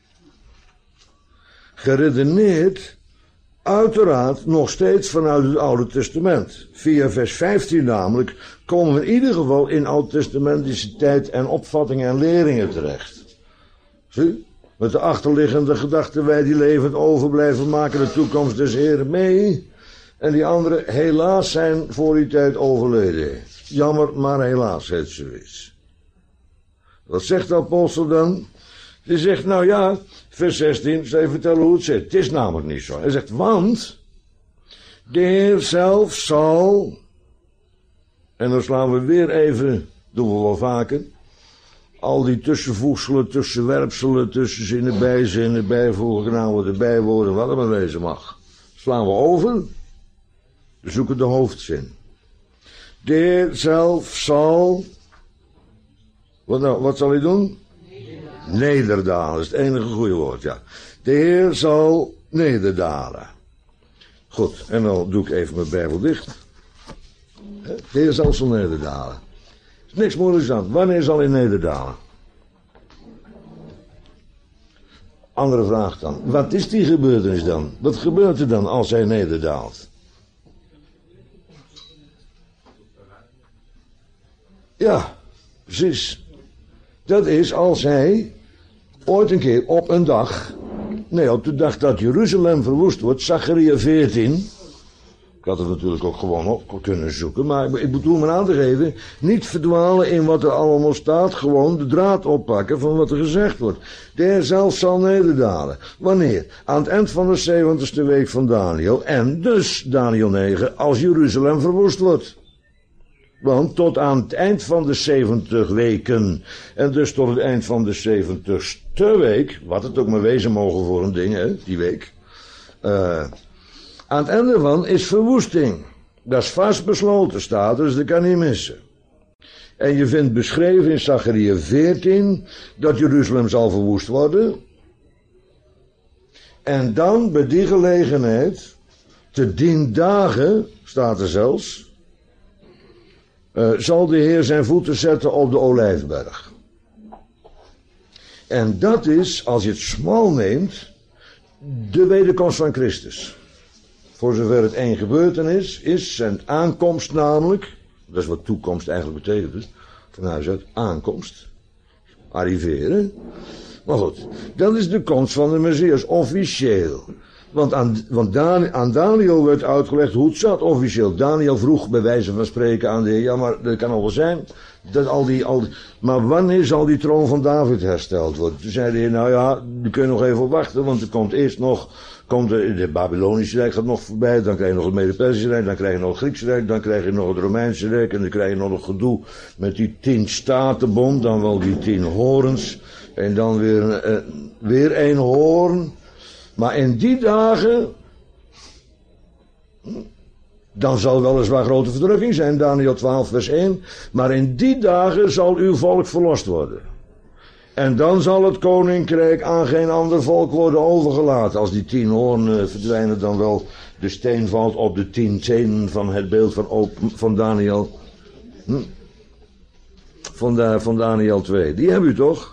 Geredeneerd uiteraard nog steeds vanuit het Oude Testament. Via vers vijftien namelijk komen we in ieder geval in oud-testamentische tijd en opvattingen en leringen terecht. Zie? Met de achterliggende gedachten, wij die levend overblijven maken de toekomst des Heren mee. En die anderen helaas zijn voor die tijd overleden. Jammer, maar helaas het zo is. Wat zegt de apostel dan? Die zegt, nou ja, vers zestien, zal je vertellen hoe het zit. Het is namelijk niet zo. Hij zegt, want de Heer zelf zal, en dan slaan we weer even, doen we wel vaker, al die tussenvoegselen, tussenwerpselen, tussenzinnen, bijzinnen, bijvoegen, naamwoorden, bijwoorden, wat er maar wezen mag. Slaan we over, we zoeken de hoofdzin. De Heer zelf zal, wat, nou, wat zal hij doen? Nederdalen, dat is het enige goede woord, ja. De Heer zal nederdalen. Goed, en dan doe ik even mijn Bijbel dicht. De Heer zal zal nederdalen. Er is niks moeilijks aan. Wanneer zal hij nederdalen? Andere vraag dan. Wat is die gebeurtenis dan? Wat gebeurt er dan als hij nederdaalt? Ja, precies. Dat is als hij ooit een keer op een dag, nee, op de dag dat Jeruzalem verwoest wordt, Zacharia veertien. Ik had het natuurlijk ook gewoon op kunnen zoeken, maar ik bedoel me aan te geven, niet verdwalen in wat er allemaal staat, gewoon de draad oppakken van wat er gezegd wordt. De Heer zelf zal nederdalen. Wanneer? Aan het eind van de zeventigste week van Daniel, en dus Daniel negen, als Jeruzalem verwoest wordt. Want tot aan het eind van de zeventig weken, en dus tot het eind van de zeventigste week, wat het ook maar wezen mogen voor een ding, hè, die week, uh, aan het einde van is verwoesting. Dat is vast besloten, staat er, dus dat kan niet missen. En je vindt beschreven in Zacharia veertien, dat Jeruzalem zal verwoest worden. En dan, bij die gelegenheid, te dien dagen, staat er zelfs, Uh, zal de Heer zijn voeten zetten op de Olijfberg. En dat is, als je het smal neemt, de wederkomst van Christus. Voor zover het één gebeurtenis is, zijn aankomst namelijk, dat is wat toekomst eigenlijk betekent, dus, van huis uit, aankomst, arriveren. Maar goed, dat is de komst van de Messias, officieel. Want, aan, want Dan, aan Daniel werd uitgelegd hoe het zat officieel. Daniel vroeg bij wijze van spreken aan de Heer, ja maar dat kan al wel zijn, dat al die, al die, maar wanneer zal die troon van David hersteld worden? Toen zei de Heer, nou ja, daar kun je nog even op wachten, want er komt eerst nog, komt de, de Babylonische Rijk gaat nog voorbij, dan krijg je nog het Mede-Persische Rijk, dan krijg je nog het Griekse Rijk, dan krijg je nog het Romeinse Rijk, en dan krijg je nog het gedoe met die tien statenbond, dan wel die tien horens, en dan weer, uh, weer één hoorn. Maar in die dagen Dan zal weliswaar grote verdrukking zijn, Daniël twaalf vers één. Maar in die dagen zal uw volk verlost worden. En dan zal het koninkrijk aan geen ander volk worden overgelaten. Als die tien hoornen verdwijnen, dan wel de steen valt op de tien tenen van het beeld van, open, van Daniël. Hm? Van, da, van Daniël twee. Die hebben u toch?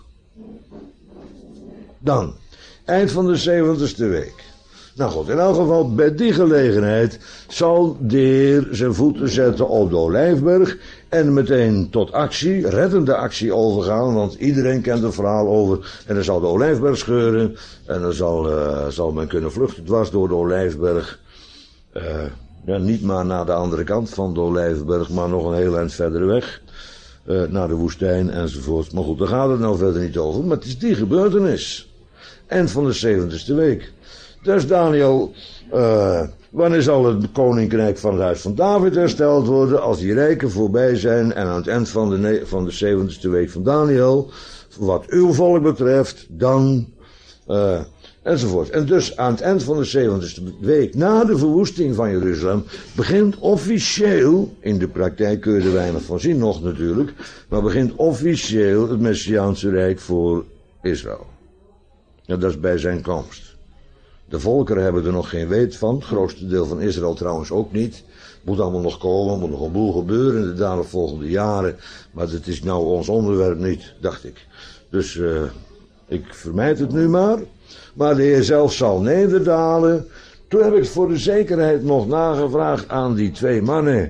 Dan, eind van de zeventigste week. Nou goed, in elk geval, bij die gelegenheid zal de Heer zijn voeten zetten op de Olijfberg en meteen tot actie, reddende actie overgaan, want iedereen kent het verhaal over. En dan zal de Olijfberg scheuren en dan zal, uh, zal men kunnen vluchten dwars door de Olijfberg. Uh, ja, niet maar naar de andere kant van de Olijfberg, maar nog een heel eind verder weg. Uh, naar de woestijn enzovoort. Maar goed, daar gaat het nou verder niet over. Maar het is die gebeurtenis. Eind van de zeventigste week. Dus Daniel, uh, wanneer zal het koninkrijk van het huis van David hersteld worden? Als die rijken voorbij zijn en aan het eind van de, ne- van de zeventigste week van Daniel, wat uw volk betreft, dan, uh, enzovoort. En dus aan het eind van de zeventigste week, na de verwoesting van Jeruzalem, begint officieel, in de praktijk kun je er weinig van zien nog natuurlijk, maar begint officieel het Messiaanse Rijk voor Israël. Ja, dat is bij zijn komst. De volkeren hebben er nog geen weet van. Het grootste deel van Israël trouwens ook niet. Moet allemaal nog komen, moet nog een boel gebeuren in de dadelijk volgende jaren. Maar dat is nou ons onderwerp niet, dacht ik. Dus uh, ik vermijd het nu maar. Maar de Heer zelf zal nederdalen. Toen heb ik voor de zekerheid nog nagevraagd aan die twee mannen.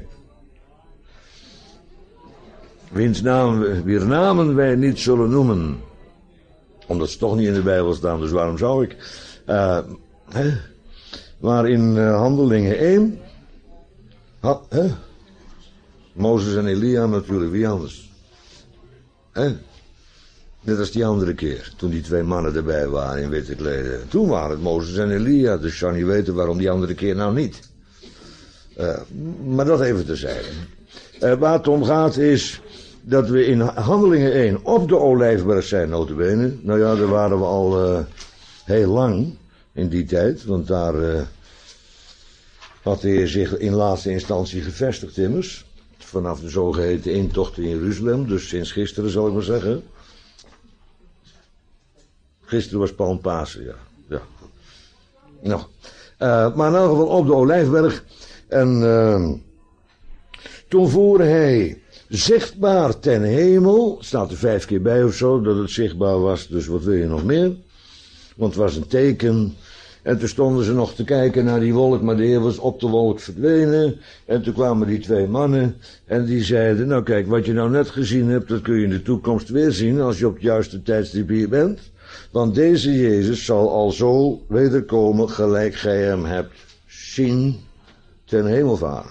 Wiens naam, wier namen wij niet zullen noemen. Omdat ze toch niet in de Bijbel staan, dus waarom zou ik... Uh, hè? Maar in uh, Handelingen één, ha, hè? Mozes en Elia natuurlijk, wie anders? Hè? Net als die andere keer, toen die twee mannen erbij waren in witte kleden. Toen waren het Mozes en Elia, dus ik zou niet weten waarom die andere keer nou niet. Uh, maar dat even terzijde. Uh, waar het om gaat is dat we in Handelingen één op de Olijfberg zijn, nota bene. Nou ja, daar waren we al... Uh, heel lang in die tijd, want daar uh, had de Heer zich in laatste instantie gevestigd immers. Vanaf de zogeheten intocht in Jeruzalem, dus sinds gisteren zal ik maar zeggen. Gisteren was Palmpasen, ja. ja. Nou, uh, maar in elk geval op de Olijfberg. En uh, toen voer hij zichtbaar ten hemel, staat er vijf keer bij of zo, dat het zichtbaar was, dus wat wil je nog meer? Want het was een teken. En toen stonden ze nog te kijken naar die wolk, maar de Heer was op de wolk verdwenen. En toen kwamen die twee mannen en die zeiden, nou kijk, wat je nou net gezien hebt, dat kun je in de toekomst weer zien als je op het juiste tijdstip hier bent. Want deze Jezus zal al zo wederkomen gelijk gij hem hebt zien ten hemel varen.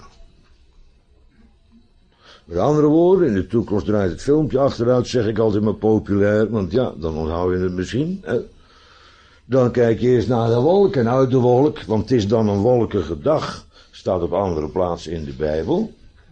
Met andere woorden, in de toekomst draait het filmpje achteruit, zeg ik altijd maar populair, want ja, dan onthoud je het misschien. Hè? Dan kijk je eerst naar de wolk en uit de wolk, want het is dan een wolkige dag. Staat op andere plaatsen in de Bijbel.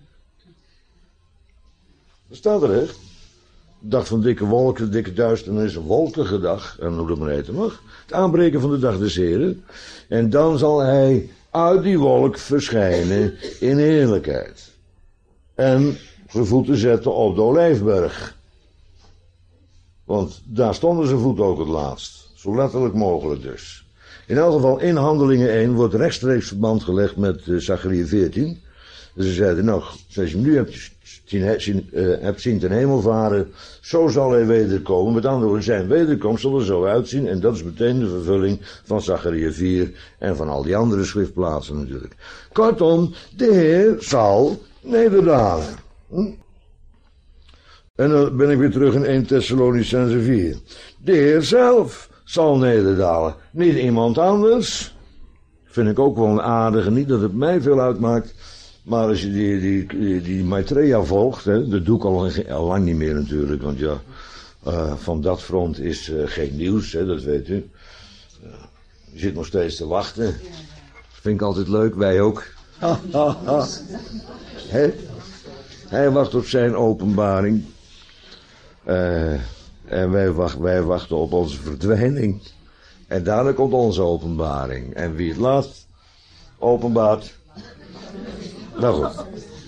Dat staat er echt. Dag van dikke wolken, dikke duisternis, een wolkige dag. En hoe dat maar heten mag. Het aanbreken van de dag des Heren. En dan zal hij uit die wolk verschijnen in heerlijkheid. En zijn voeten zetten op de Olijfberg. Want daar stonden zijn voeten ook het laatst. Zo letterlijk mogelijk dus. In elk geval in Handelingen één wordt rechtstreeks verband gelegd met uh, Zacharia veertien. Dus ze zeiden, nou, zoals je hem nu hebt zien, zien, uh, hebt zien ten hemel varen, zo zal hij wederkomen. Met andere woorden, zijn wederkomst zal er zo uitzien. En dat is meteen de vervulling van Zacharia vier en van al die andere schriftplaatsen natuurlijk. Kortom, de Heer zal nederdalen. Hm? En dan ben ik weer terug in eerste Thessalonicenzen vier. De Heer zelf zal nederdalen. Niet iemand anders. Vind ik ook wel een aardige. Niet dat het mij veel uitmaakt. Maar als je die, die, die, die Maitreya volgt. Hè, dat doe ik al, al lang niet meer natuurlijk. Want ja, uh, van dat front is uh, geen nieuws. Hè, dat weet u. Uh, je zit nog steeds te wachten. Vind ik altijd leuk. Wij ook. Hè? Hij wacht op zijn openbaring. Uh, en wij, wacht, wij wachten op onze verdwijning. En daarna komt onze openbaring. En wie het laatst openbaart, Nou goed.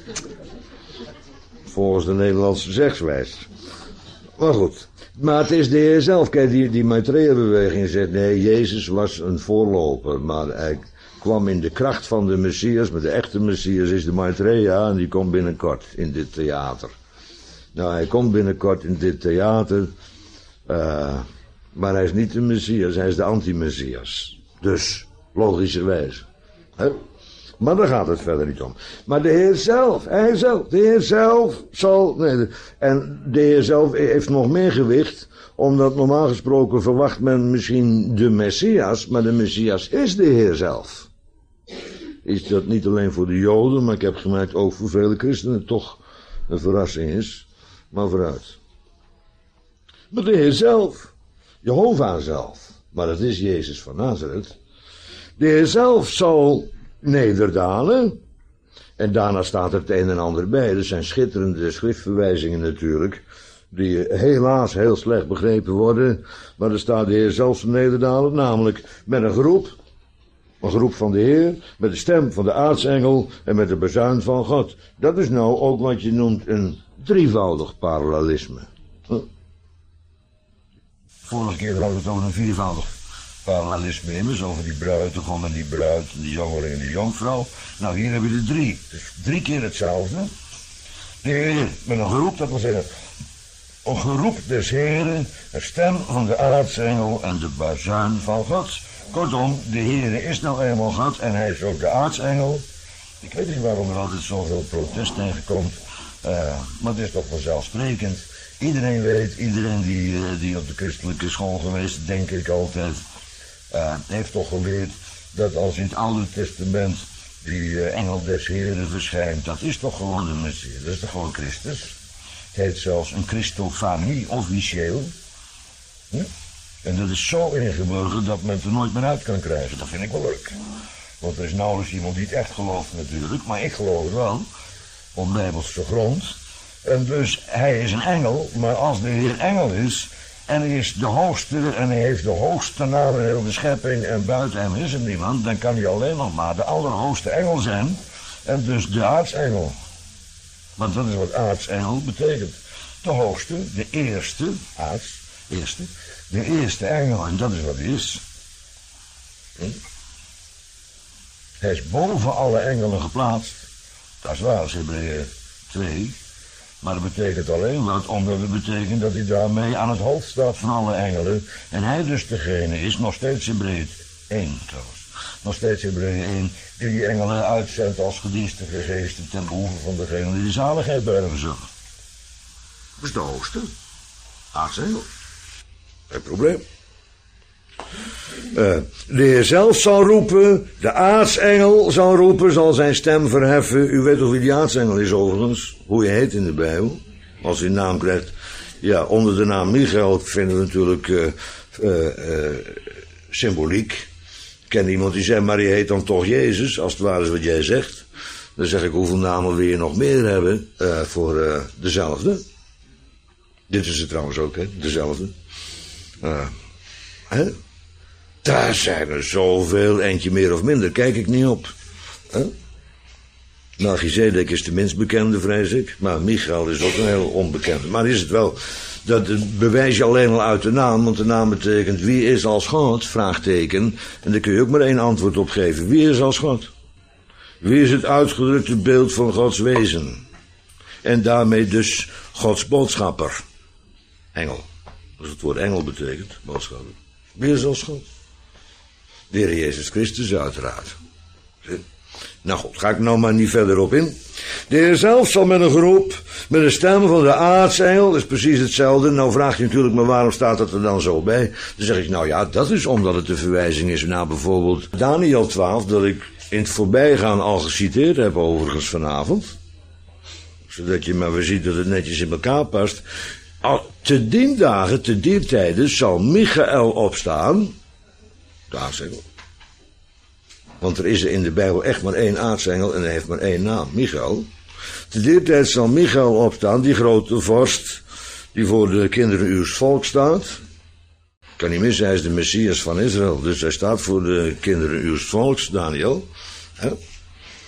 Volgens de Nederlandse zegswijze. Maar goed. Maar het is de Heer zelf. Kijk, die, die Maitreya-beweging zegt, nee, Jezus was een voorloper. Maar hij kwam in de kracht van de Messias. Maar de echte Messias is de Maitreya. En die komt binnenkort in dit theater. Nou, hij komt binnenkort in dit theater. Uh, maar hij is niet de Messias. Hij is de anti-Messias. Dus, logischerwijs. Hè? Maar daar gaat het verder niet om. Maar de Heer zelf, hij zelf, de Heer zelf zal... Nee, en de Heer zelf heeft nog meer gewicht, omdat normaal gesproken verwacht men misschien de Messias, maar de Messias is de Heer zelf. Is dat niet alleen voor de Joden, maar ik heb gemerkt ook voor vele christenen toch een verrassing is. Maar vooruit. Maar de Heer zelf, Jehovah zelf, maar dat is Jezus van Nazareth. De Heer zelf zal nederdalen. En daarna staat er het een en ander bij. Er zijn schitterende schriftverwijzingen natuurlijk, die helaas heel slecht begrepen worden. Maar er staat de Heer zelf zal nederdalen, namelijk met een groep, een groep van de Heer, met de stem van de aartsengel en met de bazuin van God. Dat is nou ook wat je noemt een drievoudig parallelisme. Huh? Vorige keer hadden we het over een viervoudig parallelisme immers, over die bruidegom en die bruid, en die jongeling en die jonkvrouw. Nou, hier heb je er drie. Dus drie keer hetzelfde. De Heer met een geroep, dat wil zeggen, een geroep des Heren, een stem van de aartsengel en de bazuin van God. Kortom, de Heer is nou eenmaal God en hij is ook de aartsengel. Ik weet niet waarom er altijd zoveel protest tegenkomt, uh, maar het is toch vanzelfsprekend. Iedereen weet, iedereen die, uh, die op de christelijke school geweest, denk ik altijd, uh, heeft toch geleerd dat als in het Oude Testament die uh, engel des Heren verschijnt, dat is toch gewoon de Messias, dat is toch gewoon Christus. Het heet zelfs een Christofanie, officieel. Hm? En dat is zo ingeburgerd dat men het er nooit meer uit kan krijgen. Dat vind ik wel leuk. Want er is nauwelijks iemand die het echt gelooft natuurlijk, maar ik geloof het wel, op bijbelse grond. En dus hij is een engel, maar als de Heer engel is, en hij is de hoogste, en hij heeft de hoogste naam in heel de schepping, en buiten hem is er niemand, dan kan hij alleen nog maar de allerhoogste engel zijn, en dus de aartsengel. Want dat is wat aartsengel betekent. De hoogste, de eerste, aarts, eerste, de eerste engel, en dat is wat hij is. Hm? Hij is boven alle engelen geplaatst. Dat is waar, Hebreeën twee. Maar dat betekent alleen wat, omdat het betekent dat hij daarmee aan het hoofd staat van alle engelen. En hij dus degene is, nog steeds Hebreeën één trouwens. Nog steeds Hebreeën één, die die engelen uitzendt als gedienstige geesten ten behoeve van degene die de zaligheid bergen zullen. Dat is de hoogste. Aartsengel. Geen probleem. Uh, de Heer zelf zal roepen, de aartsengel zal roepen, zal zijn stem verheffen. U weet toch wie die aartsengel is overigens, hoe je heet in de Bijbel, als hij een naam krijgt. Ja, onder de naam Michael vinden we natuurlijk uh, uh, uh, symboliek. Ik ken iemand die zegt, maar die heet dan toch Jezus, als het waar is wat jij zegt. Dan zeg ik, hoeveel namen wil je nog meer hebben uh, voor uh, dezelfde? Dit is het trouwens ook, hè, dezelfde. Uh, hè? Daar zijn er zoveel, eentje meer of minder, kijk ik niet op. Huh? Melchizedek is de minst bekende, vrees ik. Maar Michael is ook een heel onbekende. Maar is het wel, dat bewijs je alleen al uit de naam, want de naam betekent wie is als God, vraagteken. En daar kun je ook maar één antwoord op geven. Wie is als God? Wie is het uitgedrukte beeld van Gods wezen? En daarmee dus Gods boodschapper. Engel. Dat is het woord engel betekent, boodschapper. Wie is als God? De Heer Jezus Christus uiteraard. Nou goed, ga ik nou maar niet verder op in. De Heer zelf zal met een geroep, met de stem van de aartsengel, dat is precies hetzelfde. Nou vraag je natuurlijk, maar waarom staat dat er dan zo bij? Dan zeg ik, nou ja, dat is omdat het de verwijzing is naar bijvoorbeeld Daniel twaalf, dat ik in het voorbijgaan al geciteerd heb overigens vanavond. Zodat je maar weer ziet dat het netjes in elkaar past. Al te dien dagen, te dien tijden, zal Michael opstaan, de aartsengel. Want er is er in de Bijbel echt maar één aartsengel en hij heeft maar één naam, Michael. Te die tijd zal Michael opstaan, die grote vorst, die voor de kinderen uws volk staat. Kan niet missen, hij is de Messias van Israël, dus hij staat voor de kinderen uws volks, Daniel. He?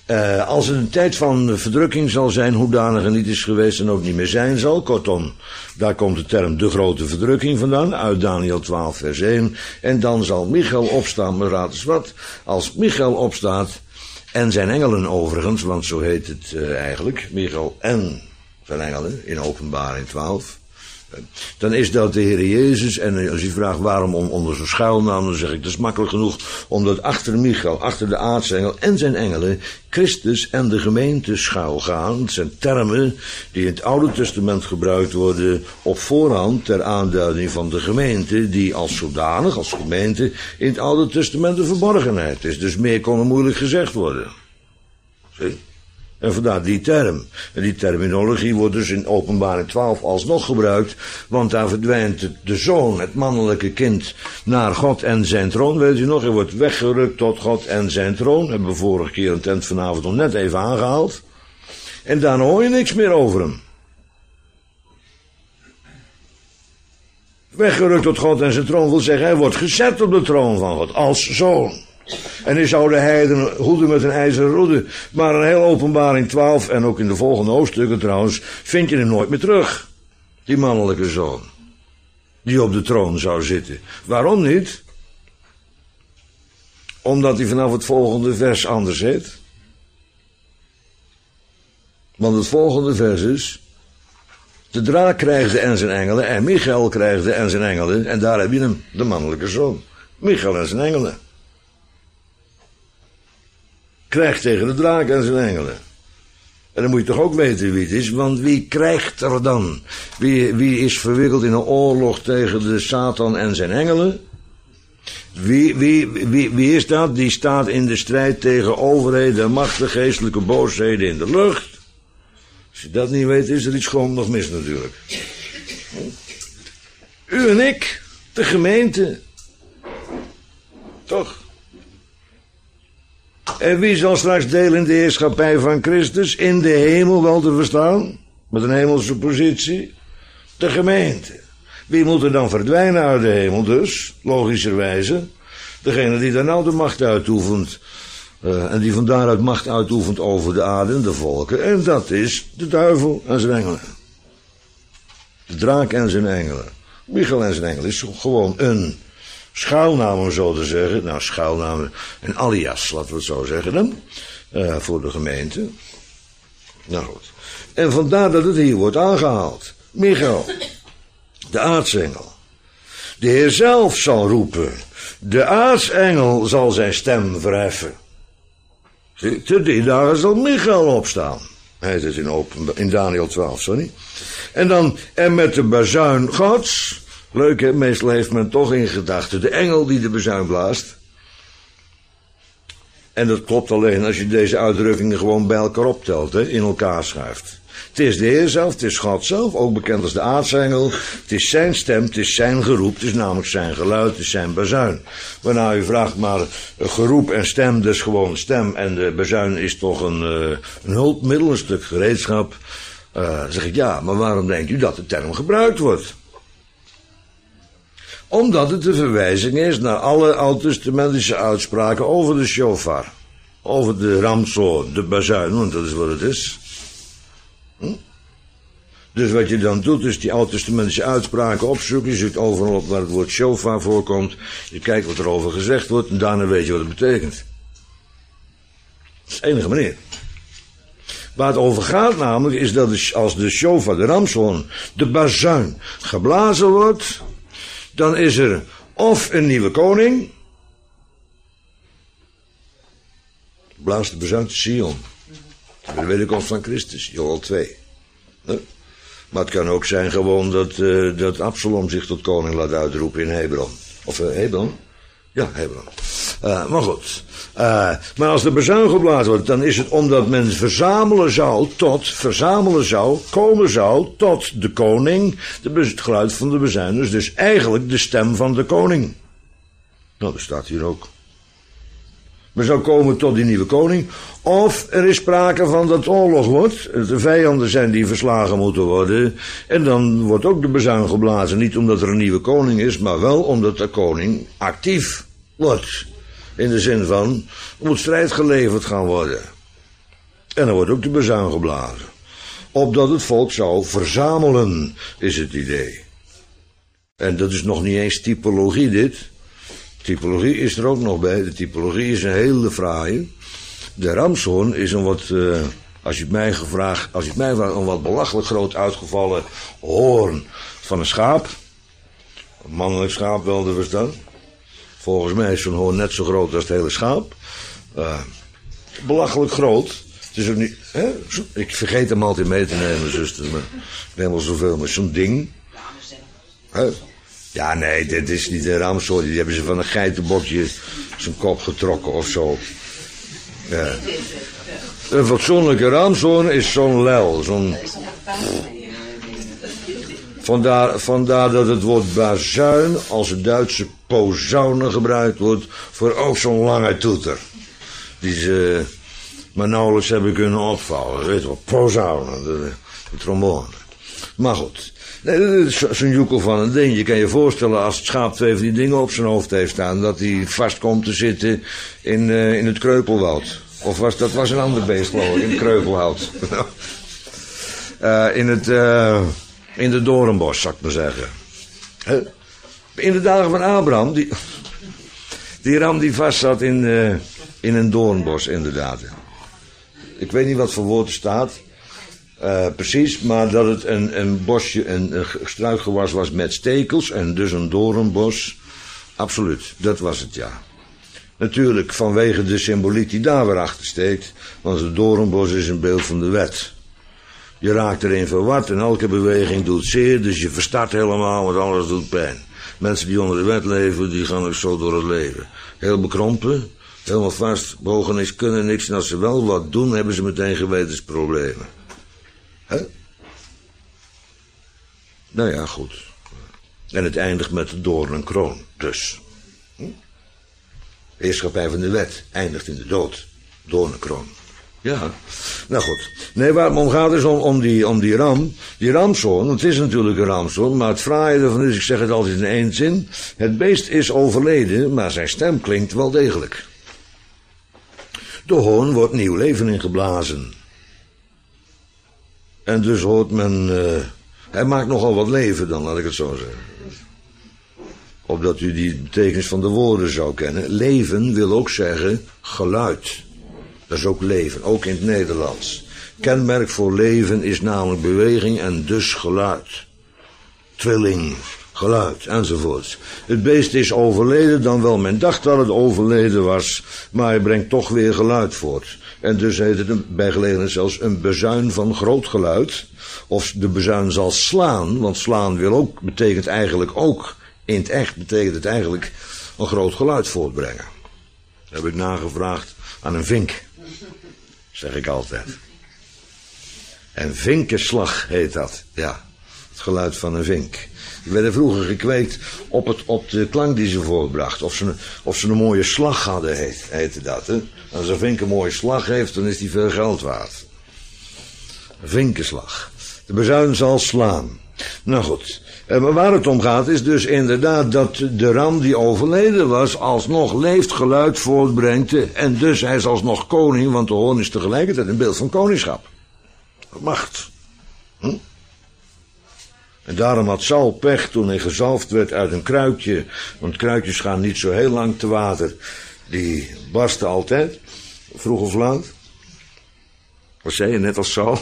Uh, als het een tijd van verdrukking zal zijn, hoedanig er niet is geweest en ook niet meer zijn zal. Kortom, daar komt de term de grote verdrukking vandaan, uit Daniel twaalf vers één. En dan zal Michael opstaan, maar raad eens wat. Als Michael opstaat, en zijn engelen overigens, want zo heet het uh, eigenlijk, Michael en zijn engelen, in Openbaring twaalf. Dan is dat de Heer Jezus. En als u vraagt waarom onder zijn schuilnaam, dan zeg ik dat is makkelijk genoeg. Omdat achter Michael, achter de aartsengel en zijn engelen, Christus en de gemeente schuilgaan. Het zijn termen die in het Oude Testament gebruikt worden op voorhand ter aanduiding van de gemeente, die als zodanig, als gemeente, in het Oude Testament een verborgenheid is. Dus meer kon er moeilijk gezegd worden. Zie? En vandaar die term. En die terminologie wordt dus in Openbaring twaalf alsnog gebruikt, want daar verdwijnt de zoon, het mannelijke kind, naar God en zijn troon. Weet u nog, hij wordt weggerukt tot God en zijn troon. Hebben we vorige keer een tent vanavond nog net even aangehaald. En daarna hoor je niks meer over hem. Weggerukt tot God en zijn troon wil zeggen, hij wordt gezet op de troon van God, als zoon. En hij zou de heiden hoeden met een ijzeren roede. Maar in heel Openbaring twaalf, en ook in de volgende hoofdstukken trouwens, vind je hem nooit meer terug. Die mannelijke zoon. Die op de troon zou zitten. Waarom niet? Omdat hij vanaf het volgende vers anders heet. Want het volgende vers is, de draak krijgde en zijn engelen, en Michael krijgde en zijn engelen, en daar heb je hem, de mannelijke zoon. Michael en zijn engelen. Krijgt tegen de draak en zijn engelen. En dan moet je toch ook weten wie het is, want wie krijgt er dan? Wie, wie is verwikkeld in een oorlog tegen de Satan en zijn engelen? Wie, wie, wie, wie is dat? Die staat in de strijd tegen overheden en machten, geestelijke boosheden in de lucht. Als je dat niet weet, is er iets gewoon nog mis natuurlijk. U en ik, de gemeente. Toch? En wie zal straks delen in de heerschappij van Christus, in de hemel wel te verstaan, met een hemelse positie? De gemeente. Wie moet er dan verdwijnen uit de hemel dus, logischerwijze? Degene die daar nou de macht uitoefent, uh, en die van daaruit macht uitoefent over de aarde en de volken, en dat is de duivel en zijn engelen. De draak en zijn engelen. Michael en zijn engelen is gewoon een schuilnaam, om zo te zeggen. Nou, schuilnaam, een alias, laten we het zo zeggen dan. Uh, voor de gemeente. Nou goed. En vandaar dat het hier wordt aangehaald. Michael, de aartsengel. De Heer zelf zal roepen. De aartsengel zal zijn stem verheffen. Te die dagen zal Michael opstaan. Heet het in, open, in Daniel twaalf, sorry. En dan, en met de bazuin Gods. Leuk hè, meestal heeft men toch in gedachten de engel die de bazuin blaast. En dat klopt alleen als je deze uitdrukkingen gewoon bij elkaar optelt, hè, in elkaar schuift. Het is de Heer zelf, het is God zelf, ook bekend als de aartsengel. Het is zijn stem, het is zijn geroep, het is namelijk zijn geluid, het is zijn bazuin. Waarna u vraagt, maar geroep en stem, dus gewoon stem. En de bazuin is toch een, uh, een hulpmiddel, een stuk gereedschap. Uh, zeg ik, ja, maar waarom denkt u dat de term gebruikt wordt? Omdat het een verwijzing is naar alle oud-testamentische uitspraken over de shofar. Over de ramshoorn, de bazuin, want dat is wat het is. Hm? Dus wat je dan doet, is die oud-testamentische uitspraken opzoeken. Je zoekt overal op waar het woord shofar voorkomt. Je kijkt wat er over gezegd wordt en daarna weet je wat het betekent. Dat is de enige manier. Waar het over gaat namelijk is dat als de shofar, de ramshoorn, de bazuin geblazen wordt, dan is er of een nieuwe koning. Blaast de bazuin te Sion. De wederkomst van Christus, Joel twee. Maar het kan ook zijn gewoon dat, uh, dat Absalom zich tot koning laat uitroepen in Hebron. Of uh, Hebron? Ja, Hebron. Uh, maar goed. Uh, maar als de bazuin geblazen wordt, dan is het omdat men verzamelen zou tot, verzamelen zou, komen zou tot de koning, de, het geluid van de bazuin, dus, dus eigenlijk de stem van de koning. Nou, dat staat hier ook. Men zou komen tot die nieuwe koning, of er is sprake van dat oorlog wordt, de vijanden zijn die verslagen moeten worden, en dan wordt ook de bazuin geblazen, niet omdat er een nieuwe koning is, maar wel omdat de koning actief wordt. In de zin van, er moet strijd geleverd gaan worden. En dan wordt ook de bazuin geblazen. Opdat het volk zou verzamelen, is het idee. En dat is nog niet eens typologie dit. Typologie is er ook nog bij. De typologie is een hele fraaie. De ramshoorn is een wat, uh, als je het mij gevraagd, als je het mij vraagt, een wat belachelijk groot uitgevallen hoorn van een schaap. Een mannelijk schaap wel te verstaan. Volgens mij is zo'n hoorn net zo groot als het hele schaap. Uh, belachelijk groot. Het is ook niet, hè? Ik vergeet hem altijd mee te nemen, zuster. Maar helemaal zoveel, maar zo'n ding. Hè? Ja, nee, dit is niet een ramshoorn. Die hebben ze van een geitenbokje zijn kop getrokken of zo. Ja. Een fatsoenlijke ramshoorn is zo'n lel. Zo'n... Vandaar, vandaar dat het woord bazuin als het Duitse posaune gebruikt wordt voor ook zo'n lange toeter. Die ze maar nauwelijks hebben kunnen opvouwen. Weet je wel, posaune, de, de trombone. Maar goed, nee, dat is zo'n joekel van een ding. Je kan je voorstellen als het schaap twee van die dingen op zijn hoofd heeft staan, dat hij vast komt te zitten in, uh, in het kreupelwoud. Of was dat was een ander beest, geloof ik, in het kreupelhout. uh, in het... Uh, In de doornbos, zou ik maar zeggen. In de dagen van Abraham, die, die ram die vast zat in, uh, in een doornbos, inderdaad. Ik weet niet wat voor woord er staat, uh, precies, maar dat het een, een bosje, een, een struikgewas was met stekels en dus een doornbos. Absoluut, dat was het, ja. Natuurlijk vanwege de symboliek die daar weer achter steekt, want het doornbos is een beeld van de wet. Je raakt erin verward en elke beweging doet zeer, dus je verstart helemaal, want alles doet pijn. Mensen die onder de wet leven, die gaan ook zo door het leven. Heel bekrompen, helemaal vast, mogen niks, kunnen niks, en als ze wel wat doen, hebben ze meteen gewetensproblemen. Hè? Nou ja, goed. En het eindigt met de doorn en kroon, dus. Hm? Heerschappij van de wet eindigt in de dood. Doorn en kroon. Ja, nou goed. Nee, waar het om gaat is om, om, die, om die ram. Die ramshoorn, het is natuurlijk een ramshoorn, maar het fraaie ervan is, ik zeg het altijd in één zin, het beest is overleden, maar zijn stem klinkt wel degelijk. De hoorn wordt nieuw leven ingeblazen. En dus hoort men, uh, hij maakt nogal wat leven dan, laat ik het zo zeggen. Opdat u die betekenis van de woorden zou kennen. Leven wil ook zeggen geluid. Dat is ook leven, ook in het Nederlands. Kenmerk voor leven is namelijk beweging en dus geluid. Trilling, geluid, enzovoort. Het beest is overleden, dan wel men dacht dat het overleden was, maar hij brengt toch weer geluid voort. En dus heet het een, bij gelegenheid zelfs een bezuin van groot geluid. Of de bezuin zal slaan, want slaan wil ook, betekent eigenlijk ook, in het echt betekent het eigenlijk een groot geluid voortbrengen. Dat heb ik nagevraagd aan een vink. Zeg ik altijd. En vinkenslag heet dat. Ja, het geluid van een vink. Die werden vroeger gekweekt op, het, op de klank die ze voortbracht. Of ze, een, of ze een mooie slag hadden, heet, heette dat. Hè? Als een vink een mooie slag heeft, dan is die veel geld waard. Een vinkenslag. De bezuin zal slaan. Nou goed. Maar waar het om gaat is dus inderdaad dat de ram die overleden was alsnog leeft, geluid voortbrengt en dus hij is alsnog koning, want de hoorn is tegelijkertijd een beeld van koningschap. Macht. Hm? En daarom had Saul pech toen hij gezalfd werd uit een kruikje, want kruikjes gaan niet zo heel lang te water, die barsten altijd, vroeg of laat. Wat zei je, net als Saul?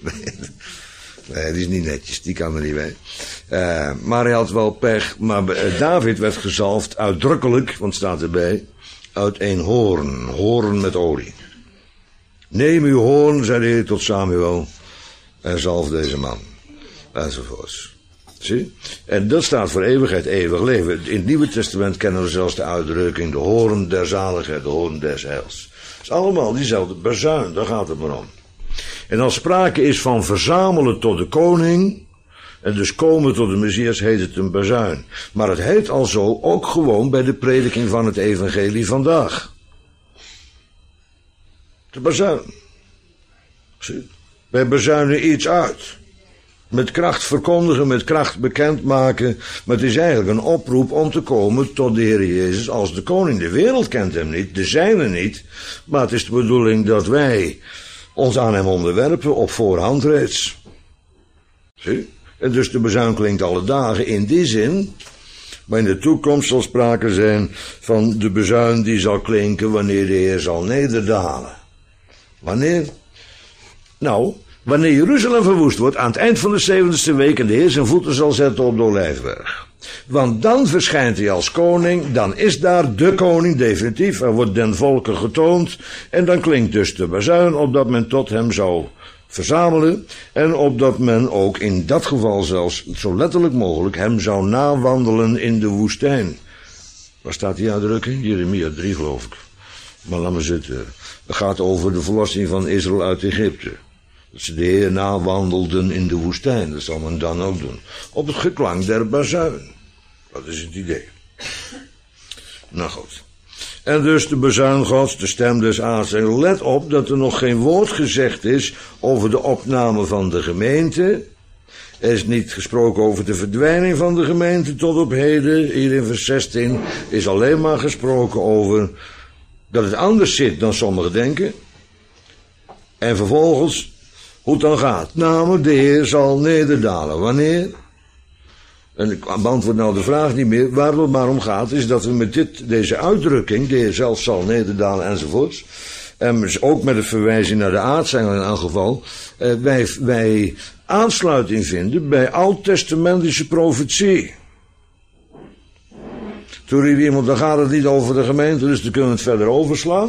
Nee, die is niet netjes, die kan er niet bij. Uh, maar hij had wel pech. Maar uh, David werd gezalfd uitdrukkelijk, want staat erbij, uit een hoorn. Hoorn met olie. Neem uw hoorn, zei de Heer tot Samuel, en zalf deze man. Enzovoorts. Zie? En dat staat voor eeuwigheid, eeuwig leven. In het Nieuwe Testament kennen we zelfs de uitdrukking, de hoorn der zaligheid, de hoorn des heils. Het is allemaal diezelfde bazuin, daar gaat het maar om. En als sprake is van verzamelen tot de koning, en dus komen tot de Messias, heet het een bazuin. Maar het heet al zo ook gewoon bij de prediking van het evangelie vandaag. De bazuin. Zie, wij bazuinen iets uit. Met kracht verkondigen, met kracht bekendmaken. Maar het is eigenlijk een oproep om te komen tot de Heer Jezus als de koning. De wereld kent hem niet, de zijne niet. Maar het is de bedoeling dat wij ons aan hem onderwerpen op voorhand reeds. Zie? En dus de bezuin klinkt alle dagen in die zin, maar in de toekomst zal sprake zijn van de bezuin die zal klinken wanneer de Heer zal nederdalen. Wanneer? Nou, wanneer Jeruzalem verwoest wordt aan het eind van de zeventigste week en de Heer zijn voeten zal zetten op de Olijfberg. Want dan verschijnt hij als koning, dan is daar de koning definitief, er wordt den volken getoond en dan klinkt dus de bazuin opdat men tot hem zou verzamelen en opdat men ook in dat geval zelfs zo letterlijk mogelijk hem zou nawandelen in de woestijn. Waar staat die uitdrukking? Jeremia drie geloof ik. Maar laat maar zitten. Het gaat over de verlossing van Israël uit Egypte. Dat ze de Heer nawandelden in de woestijn. Dat zal men dan ook doen. Op het geklank der bazuin. Dat is het idee. Nou goed. En dus de bazuin Gods, de stem des aanzien. Let op dat er nog geen woord gezegd is over de opname van de gemeente. Er is niet gesproken over de verdwijning van de gemeente tot op heden. Hier in vers zestien is alleen maar gesproken over dat het anders zit dan sommigen denken. En vervolgens hoe het dan gaat. Namelijk, de Heer zal nederdalen. Wanneer? En ik beantwoord nou de vraag niet meer. Waar het maar om gaat is dat we met dit, deze uitdrukking, de Heer zelf zal nederdalen enzovoorts, en ook met de verwijzing naar de aartsengel in elk geval, eh, wij, wij aansluiting vinden bij oud-testamentische profetie. Toen riep iemand, dan gaat het niet over de gemeente, dus dan kunnen we het verder overslaan.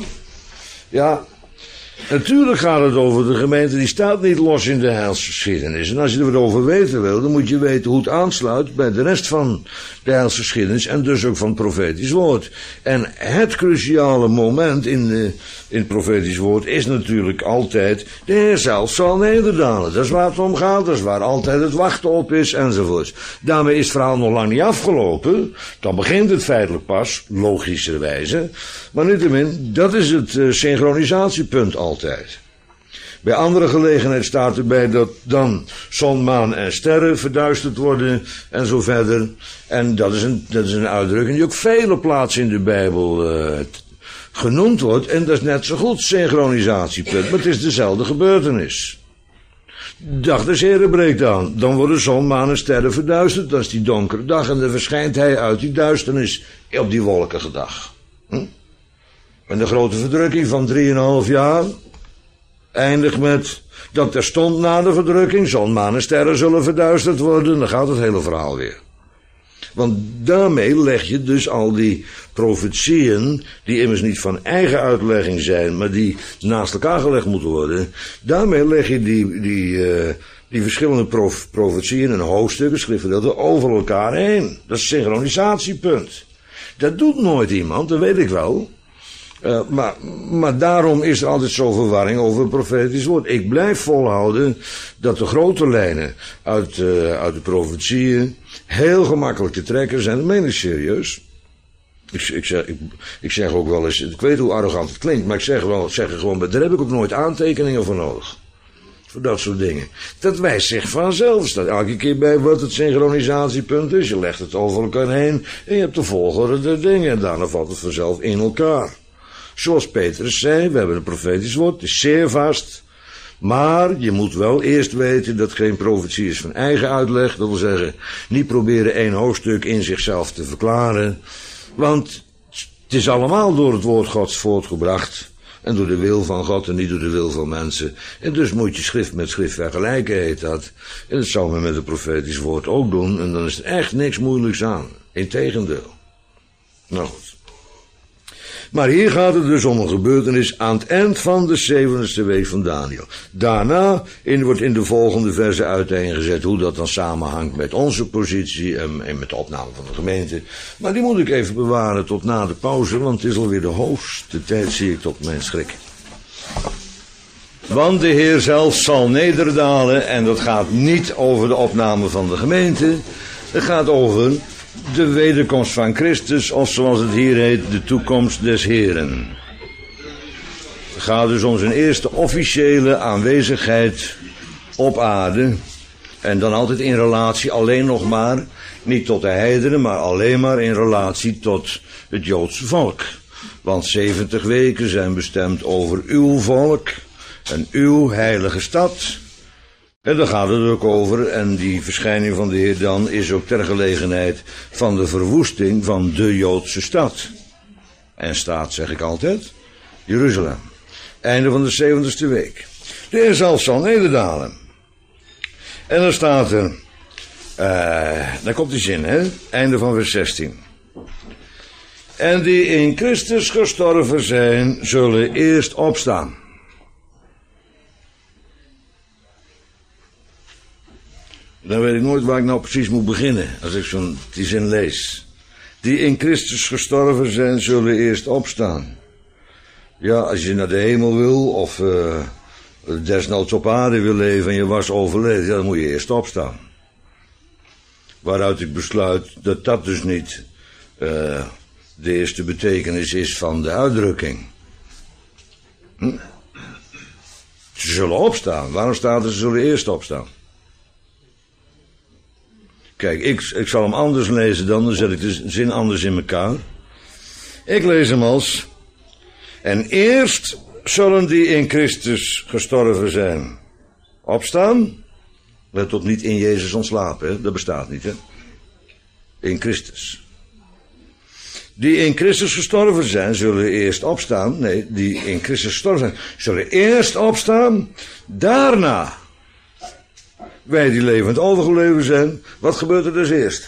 Ja, natuurlijk gaat het over de gemeente, die staat niet los in de heilsgeschiedenis. En als je er wat over weten wil, dan moet je weten hoe het aansluit bij de rest van de heilsgeschiedenis en dus ook van het profetisch woord. En het cruciale moment in, de, in het profetisch woord is natuurlijk altijd, de Heer zelf zal nederdalen. Dat is waar het om gaat, dat is waar altijd het wachten op is enzovoorts. Daarmee is het verhaal nog lang niet afgelopen. Dan begint het feitelijk pas, logischerwijze. Maar niettemin, dat is het uh, synchronisatiepunt altijd. Bij andere gelegenheid staat erbij dat dan zon, maan en sterren verduisterd worden en zo verder. En dat is een, dat is een uitdrukking die ook vele plaatsen in de Bijbel uh, genoemd wordt. En dat is net zo goed synchronisatiepunt, maar het is dezelfde gebeurtenis. Dag des Heren breekt aan. Dan worden zon, maan en sterren verduisterd. Dat is die donkere dag en dan verschijnt hij uit die duisternis op die wolkige dag. Hm? En de grote verdrukking van drieënhalf jaar eindigt met dat terstond na de verdrukking zon, maan en sterren zullen verduisterd worden. Dan gaat het hele verhaal weer. Want daarmee leg je dus al die profetieën, die immers niet van eigen uitlegging zijn, maar die naast elkaar gelegd moeten worden. Daarmee leg je die, die, uh, die verschillende prof, profetieën en hoofdstukken, schriftgedeelten over elkaar heen. Dat is het synchronisatiepunt. Dat doet nooit iemand, dat weet ik wel. Uh, maar, maar daarom is er altijd zo verwarring over het profetisch woord. Ik blijf volhouden dat de grote lijnen uit, uh, uit de profetieën heel gemakkelijk te trekken zijn. Dat meen ik serieus. Ik, ik, zeg, ik, ik zeg ook wel eens, ik weet hoe arrogant het klinkt, maar ik zeg, wel, zeg er gewoon, daar heb ik ook nooit aantekeningen voor nodig. Voor dat soort dingen. Dat wijst zich vanzelf. Staat elke keer bij wat het synchronisatiepunt is. Je legt het over elkaar heen en je hebt de volgorde der dingen. En daarna valt het vanzelf in elkaar. Zoals Petrus zei, we hebben een profetisch woord, het is zeer vast. Maar je moet wel eerst weten dat geen profetie is van eigen uitleg. Dat wil zeggen, niet proberen één hoofdstuk in zichzelf te verklaren. Want het is allemaal door het woord Gods voortgebracht. En door de wil van God en niet door de wil van mensen. En dus moet je schrift met schrift vergelijken, heet dat. En dat zou men met het profetisch woord ook doen. En dan is er echt niks moeilijks aan. Integendeel. Nou goed. Maar hier gaat het dus om een gebeurtenis aan het eind van de zeventigste week van Daniel. Daarna in, wordt in de volgende verse uiteengezet hoe dat dan samenhangt met onze positie en, en met de opname van de gemeente. Maar die moet ik even bewaren tot na de pauze, want het is alweer de hoogste tijd, zie ik tot mijn schrik. Want de Heer zelf zal nederdalen en dat gaat niet over de opname van de gemeente. Het gaat over de wederkomst van Christus, of zoals het hier heet, de toekomst des Heren. Het gaat dus om zijn eerste officiële aanwezigheid op aarde. En dan altijd in relatie alleen nog maar, niet tot de heidenen, maar alleen maar in relatie tot het Joodse volk. Want zeventig weken zijn bestemd over uw volk. En uw heilige stad. En daar gaat het ook over. En die verschijning van de Heer dan is ook ter gelegenheid van de verwoesting van de Joodse stad. En staat, zeg ik altijd, Jeruzalem. Einde van de zeventigste week. De Heer zal, zal nederdalen. En dan staat er, uh, daar komt die zin, hè? Einde van vers zestien. En die in Christus gestorven zijn, zullen eerst opstaan. Dan weet ik nooit waar ik nou precies moet beginnen, als ik zo'n die zin lees. Die in Christus gestorven zijn, zullen eerst opstaan. Ja, als je naar de hemel wil, of uh, desnoods op aarde wil leven en je was overleden, ja, dan moet je eerst opstaan. Waaruit ik besluit dat dat dus niet uh, de eerste betekenis is van de uitdrukking. Hm? Ze zullen opstaan. Waarom staat er ze zullen eerst opstaan? Kijk, ik, ik zal hem anders lezen dan, dan zet ik de zin anders in elkaar. Ik lees hem als: en eerst zullen die in Christus gestorven zijn opstaan. Let op, niet in Jezus ontslapen, hè? Dat bestaat niet, hè? In Christus. Die in Christus gestorven zijn, zullen eerst opstaan. Nee, die in Christus gestorven zijn, zullen eerst opstaan. Daarna, wij die levend overgebleven zijn, wat gebeurt er dus eerst?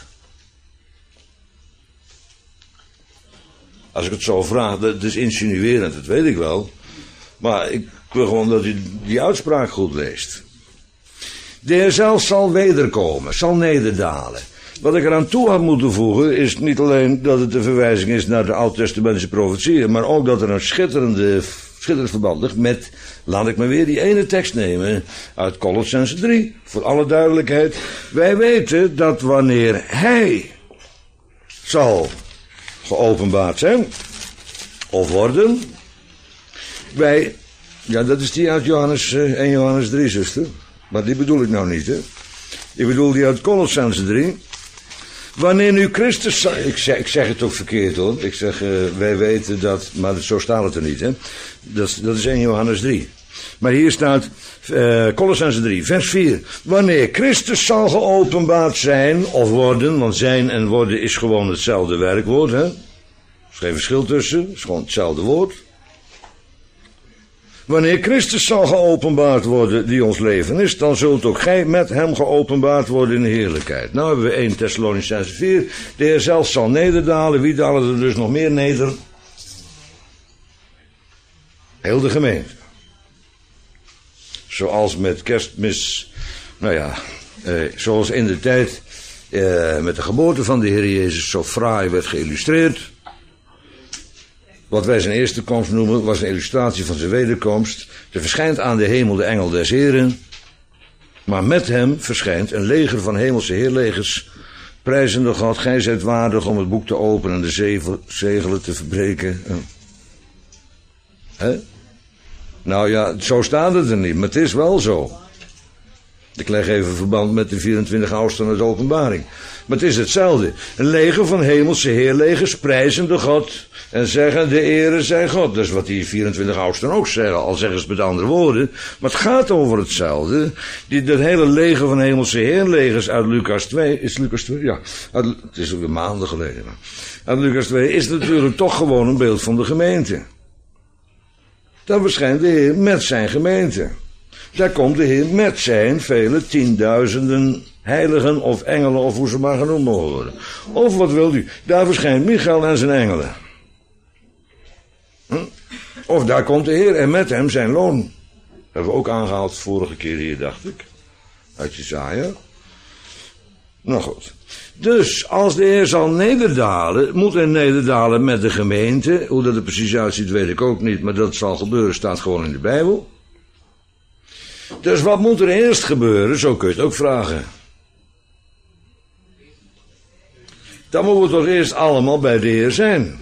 Als ik het zo vraag, dat is insinuerend, dat weet ik wel. Maar ik wil gewoon dat u die uitspraak goed leest. De Heer zelf zal wederkomen, zal nederdalen. Wat ik eraan toe had moeten voegen is niet alleen dat het een verwijzing is naar de Oud-testamentische profetieën, maar ook dat er een schitterende, schitterend verband ligt met, laat ik maar weer die ene tekst nemen uit Kolossenzen drie, voor alle duidelijkheid. Wij weten dat wanneer Hij zal geopenbaard zijn, of worden, wij, ja dat is die uit Johannes uh, één Johannes drie, zuster, maar die bedoel ik nou niet, hè. Ik bedoel die uit Kolossenzen drie. Wanneer nu Christus, ik zeg, ik zeg het ook verkeerd hoor, ik zeg uh, wij weten dat, maar zo staat het er niet, hè. Dat is, dat is één Johannes drie. Maar hier staat uh, Kolossenzen drie, vers vier. Wanneer Christus zal geopenbaard zijn of worden, want zijn en worden is gewoon hetzelfde werkwoord, hè. Er is geen verschil tussen, het is gewoon hetzelfde woord. Wanneer Christus zal geopenbaard worden die ons leven is, dan zult ook gij met hem geopenbaard worden in de heerlijkheid. Nou hebben we één Thessalonicenzen vier. De Heer zelf zal nederdalen. Wie dalen er dus nog meer neder? Heel de gemeente. Zoals met kerstmis, nou ja, eh, zoals in de tijd eh, met de geboorte van de Heer Jezus zo fraai werd geïllustreerd. Wat wij zijn eerste komst noemen, was een illustratie van zijn wederkomst. Er verschijnt aan de hemel de engel des Heren. Maar met hem verschijnt een leger van hemelse heerlegers. Prijzende God, gij zijt waardig om het boek te openen en de zevel, zegelen te verbreken. Hè? Nou ja, zo staat het er niet, maar het is wel zo. Ik leg even verband met de vierentwintig oudsten uit de openbaring. Maar het is hetzelfde. Een leger van hemelse heerlegers prijzen de God en zeggen de Ere zij God. Dat is wat die vierentwintig oudsten ook zeggen, al zeggen ze het met andere woorden. Maar het gaat over hetzelfde. Die, dat hele leger van hemelse heerlegers uit Lucas twee, is Lucas twee? Ja, uit, het is alweer maanden geleden. Maar. Uit Lucas twee is natuurlijk toch gewoon een beeld van de gemeente. Dan verschijnt de Heer met zijn gemeente. Daar komt de Heer met zijn vele tienduizenden heiligen of engelen of hoe ze maar genoemd mogen worden. Of wat wilt u? Daar verschijnt Michael en zijn engelen. Hm? Of daar komt de Heer en met hem zijn loon. Dat hebben we ook aangehaald vorige keer hier, dacht ik. Uit Jesaja. Nou goed. Dus als de Heer zal nederdalen, moet hij nederdalen met de gemeente. Hoe dat er precies uitziet weet ik ook niet, maar dat zal gebeuren staat gewoon in de Bijbel. Dus wat moet er eerst gebeuren? Zo kun je het ook vragen. Dan moeten we toch eerst allemaal bij de Heer zijn.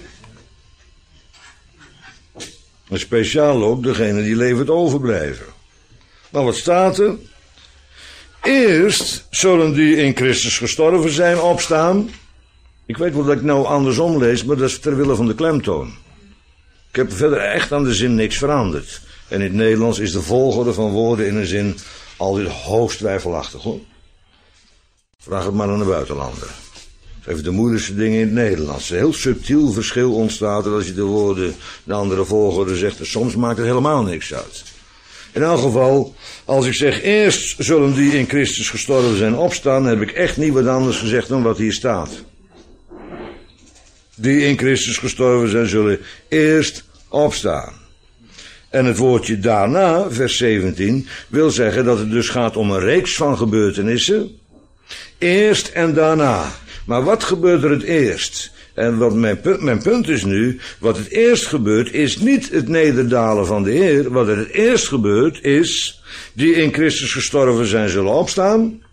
En speciaal ook degene die levend overblijven. Maar wat staat er? Eerst zullen die in Christus gestorven zijn opstaan. Ik weet wel dat ik nou andersom lees, maar dat is ter wille van de klemtoon. Ik heb verder echt aan de zin niks veranderd. En in het Nederlands is de volgorde van woorden in een zin altijd hoogst twijfelachtig, hoor. Vraag het maar aan de buitenlander. Even de moeilijkste dingen in het Nederlands. Een heel subtiel verschil ontstaat er als je de woorden de andere volgorde zegt. En soms maakt het helemaal niks uit. In elk geval, als ik zeg eerst zullen die in Christus gestorven zijn opstaan, heb ik echt niet wat anders gezegd dan wat hier staat. Die in Christus gestorven zijn zullen eerst opstaan. En het woordje daarna, vers zeventien, wil zeggen dat het dus gaat om een reeks van gebeurtenissen. Eerst en daarna. Maar wat gebeurt er het eerst? En wat mijn punt, mijn punt is nu, wat het eerst gebeurt is niet het nederdalen van de Heer. Wat er het eerst gebeurt is, die in Christus gestorven zijn zullen opstaan.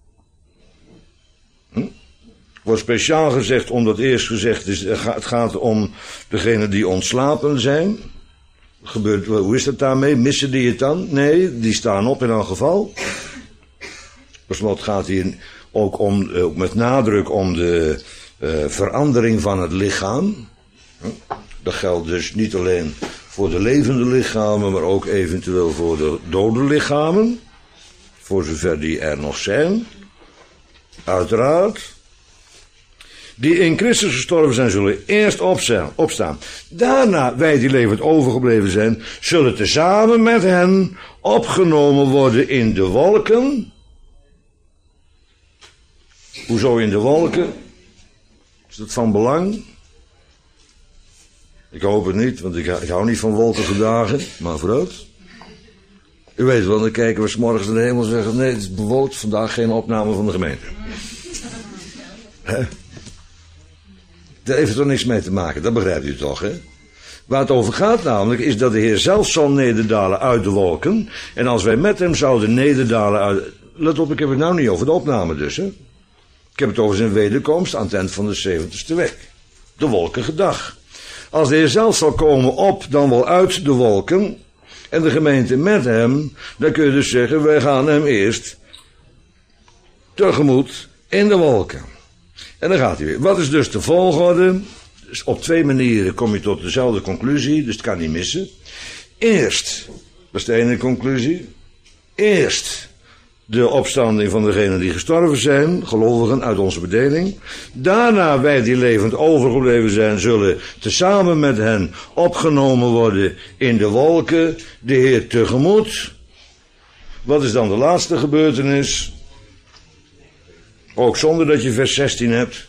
Hm? Wordt speciaal gezegd, omdat eerst gezegd is, het gaat om degenen die ontslapen zijn. Gebeurt, hoe is dat daarmee? Missen die het dan? Nee, die staan op in elk geval. Per slot gaat hier ook om, ook met nadruk om de uh, verandering van het lichaam. Dat geldt dus niet alleen voor de levende lichamen, maar ook eventueel voor de dode lichamen. Voor zover die er nog zijn. Uiteraard. Die in Christus gestorven zijn, zullen eerst opstaan. Daarna, wij die levend overgebleven zijn, zullen tezamen met hen opgenomen worden in de wolken. Hoezo in de wolken? Is dat van belang? Ik hoop het niet, want ik, ik hou niet van wolkige dagen, maar vooruit. U weet wel, dan kijken we 's morgens naar de hemel en zeggen, nee, het is bewolkt, vandaag geen opname van de gemeente. Hè? Daar heeft het toch niks mee te maken, dat begrijpt u toch, hè? Waar het over gaat namelijk, is dat de Heer zelf zal nederdalen uit de wolken. En als wij met hem zouden nederdalen uit... Let op, ik heb het nou niet over de opname dus, hè? Ik heb het over zijn wederkomst aan het eind van de zeventigste week. De wolkige dag. Als de Heer zelf zal komen op, dan wel uit de wolken, en de gemeente met hem, dan kun je dus zeggen, wij gaan hem eerst tegemoet in de wolken. En dan gaat hij weer. Wat is dus de volgorde? Dus op twee manieren kom je tot dezelfde conclusie, dus het kan niet missen. Eerst, dat is de ene conclusie, eerst de opstanding van degenen die gestorven zijn, gelovigen uit onze bedeling. Daarna wij die levend overgebleven zijn, zullen tezamen met hen opgenomen worden in de wolken, de Heer tegemoet. Wat is dan de laatste gebeurtenis? Ook zonder dat je vers zestien hebt.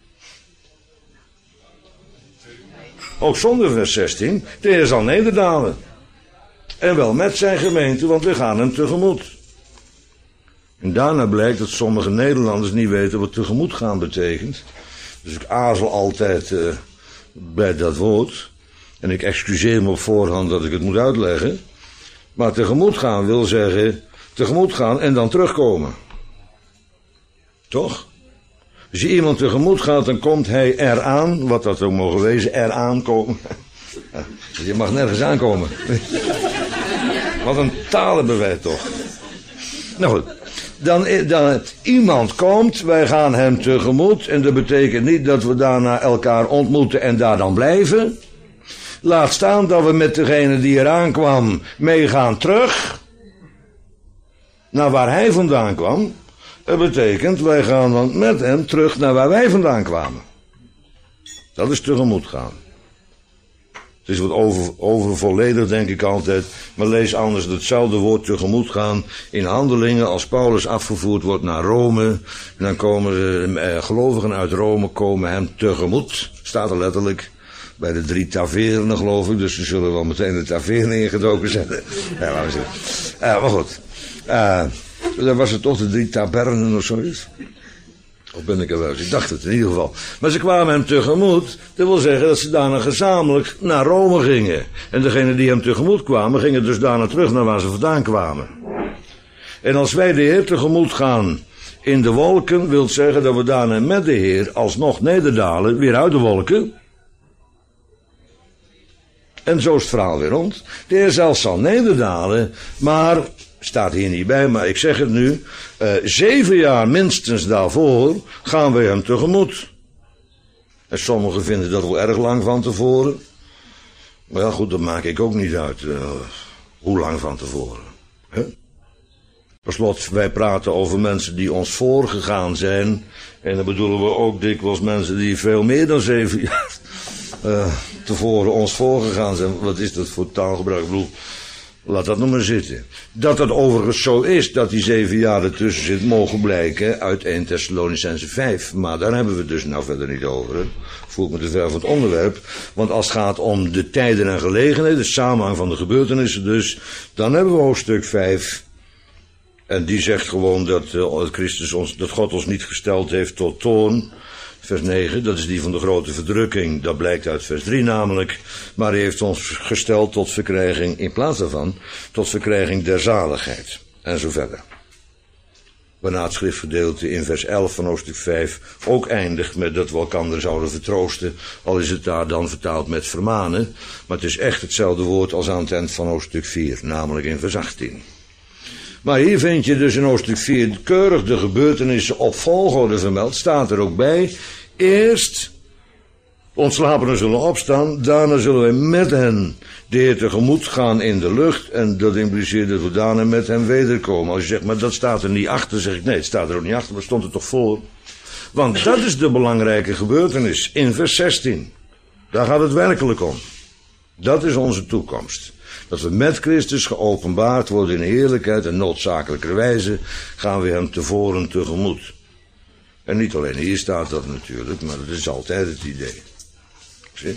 Ook zonder vers zestien. De Heer zal nederdalen. En wel met zijn gemeente, want we gaan hem tegemoet. En daarna blijkt dat sommige Nederlanders niet weten wat tegemoet gaan betekent. Dus ik aarzel altijd uh, bij dat woord. En ik excuseer me op voorhand dat ik het moet uitleggen. Maar tegemoet gaan wil zeggen, tegemoet gaan en dan terugkomen. Toch? Als je iemand tegemoet gaat, dan komt hij eraan, wat dat ook mogen wezen, eraan komen. Je mag nergens aankomen. Wat een taal hebben wij toch. Nou goed, dan, dan iemand komt, wij gaan hem tegemoet, en dat betekent niet dat we daarna elkaar ontmoeten en daar dan blijven. Laat staan dat we met degene die eraan kwam meegaan terug naar waar hij vandaan kwam. Dat betekent, wij gaan dan met hem terug naar waar wij vandaan kwamen. Dat is tegemoet gaan. Het is wat over, overvolledig, denk ik altijd. Maar lees anders hetzelfde woord tegemoet gaan in Handelingen. Als Paulus afgevoerd wordt naar Rome. En dan komen de eh, gelovigen uit Rome komen hem tegemoet. Staat er letterlijk. Bij de drie tavernen, geloof ik. Dus ze zullen wel meteen de taverne ingedoken zetten. Ja, laten we zeggen. Uh, maar goed. Uh, dan was het toch de drie tabernen of zoiets. Of ben ik er wel? Ik dacht het in ieder geval. Maar ze kwamen hem tegemoet. Dat wil zeggen dat ze daarna gezamenlijk naar Rome gingen. En degenen die hem tegemoet kwamen, gingen dus daarna terug naar waar ze vandaan kwamen. En als wij de Heer tegemoet gaan in de wolken, wil zeggen dat we daarna met de Heer alsnog nederdalen, weer uit de wolken. En zo is het verhaal weer rond. De Heer zelf zal nederdalen, maar, staat hier niet bij, maar ik zeg het nu, uh, zeven jaar minstens daarvoor gaan we hem tegemoet. En sommigen vinden dat wel erg lang van tevoren. Maar ja goed, dat maak ik ook niet uit. Uh, Hoe lang van tevoren? Huh? Per slot, wij praten over mensen die ons voorgegaan zijn. En dan bedoelen we ook dikwijls mensen die veel meer dan zeven jaar uh, tevoren ons voorgegaan zijn. Wat is dat voor taalgebruik? Ik bedoel, laat dat nog maar zitten. Dat dat overigens zo is, dat die zeven jaar ertussen zit, mogen blijken uit Eerste Thessalonicenzen vijf. Maar daar hebben we het dus nou verder niet over. Hè. Voel ik me te ver van het onderwerp. Want als het gaat om de tijden en gelegenheden, de samenhang van de gebeurtenissen dus, dan hebben we hoofdstuk vijf. En die zegt gewoon dat, uh, Christus ons, dat God ons niet gesteld heeft tot toorn. Vers negen, dat is die van de grote verdrukking. Dat blijkt uit vers drie namelijk. Maar hij heeft ons gesteld tot verkrijging, in plaats daarvan, tot verkrijging der zaligheid. En zo verder. Waarna het schriftgedeelte in vers elf van hoofdstuk vijf ook eindigt met dat we elkaar zouden vertroosten. Al is het daar dan vertaald met vermanen. Maar het is echt hetzelfde woord als aan het eind van hoofdstuk vier. Namelijk in vers achttien. Maar hier vind je dus in hoofdstuk vier keurig de gebeurtenissen op volgorde vermeld. Staat er ook bij. Eerst ontslapenen zullen opstaan. Daarna zullen wij met hen de Heer tegemoet gaan in de lucht. En dat impliceert dat we daarna met hen wederkomen. Als je zegt, maar dat staat er niet achter, zeg ik nee, het staat er ook niet achter, maar stond er toch voor. Want dat is de belangrijke gebeurtenis in vers zestien. Daar gaat het werkelijk om. Dat is onze toekomst. Dat we met Christus geopenbaard worden in heerlijkheid en noodzakelijkerwijze gaan we hem tevoren tegemoet. En niet alleen hier staat dat natuurlijk, maar dat is altijd het idee. Zie?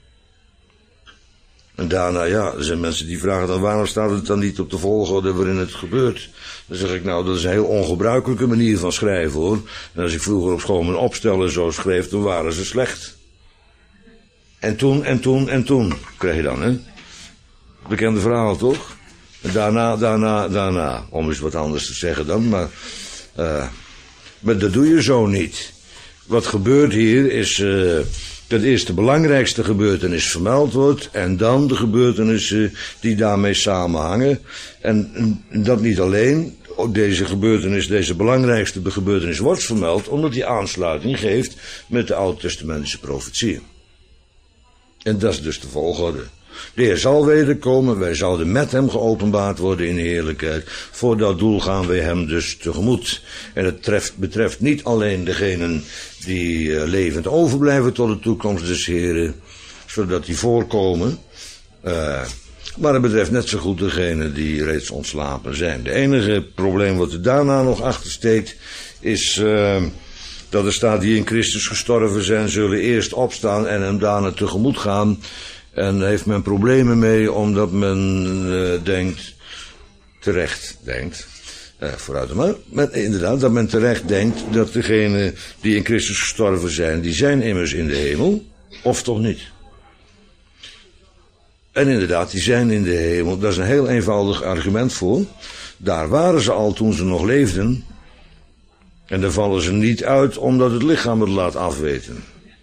En daarna, ja, er zijn mensen die vragen dan waarom staat het dan niet op de volgorde waarin het gebeurt. Dan zeg ik nou, dat is een heel ongebruikelijke manier van schrijven hoor. En als ik vroeger op school mijn opstellen zo schreef, dan waren ze slecht. En toen, en toen, en toen, krijg je dan, hè. Bekende verhaal, toch? En daarna, daarna, daarna. Om eens wat anders te zeggen dan, maar... Uh, maar dat doe je zo niet. Wat gebeurt hier is... Uh, dat eerst de belangrijkste gebeurtenis vermeld wordt... en dan de gebeurtenissen die daarmee samenhangen. En, en dat niet alleen... Ook deze gebeurtenis, deze belangrijkste gebeurtenis wordt vermeld... omdat die aansluiting geeft met de Oud-testamentische profetieën. En dat is dus de volgorde. De Heer zal wederkomen, wij zouden met hem geopenbaard worden in heerlijkheid. Voor dat doel gaan wij hem dus tegemoet. En het treft, betreft niet alleen degenen die uh, levend overblijven tot de toekomst des Heren, zodat die voorkomen. Uh, maar het betreft net zo goed degenen die reeds ontslapen zijn. De enige probleem wat er daarna nog achter steekt, is... Uh, dat er staat die in Christus gestorven zijn, zullen eerst opstaan en hem daarna tegemoet gaan. En heeft men problemen mee, omdat men uh, denkt, terecht denkt, uh, vooruit maar, maar inderdaad, dat men terecht denkt dat degenen die in Christus gestorven zijn, die zijn immers in de hemel, of toch niet? En inderdaad, die zijn in de hemel, daar is een heel eenvoudig argument voor. Daar waren ze al toen ze nog leefden. En daar vallen ze niet uit omdat het lichaam het laat afweten.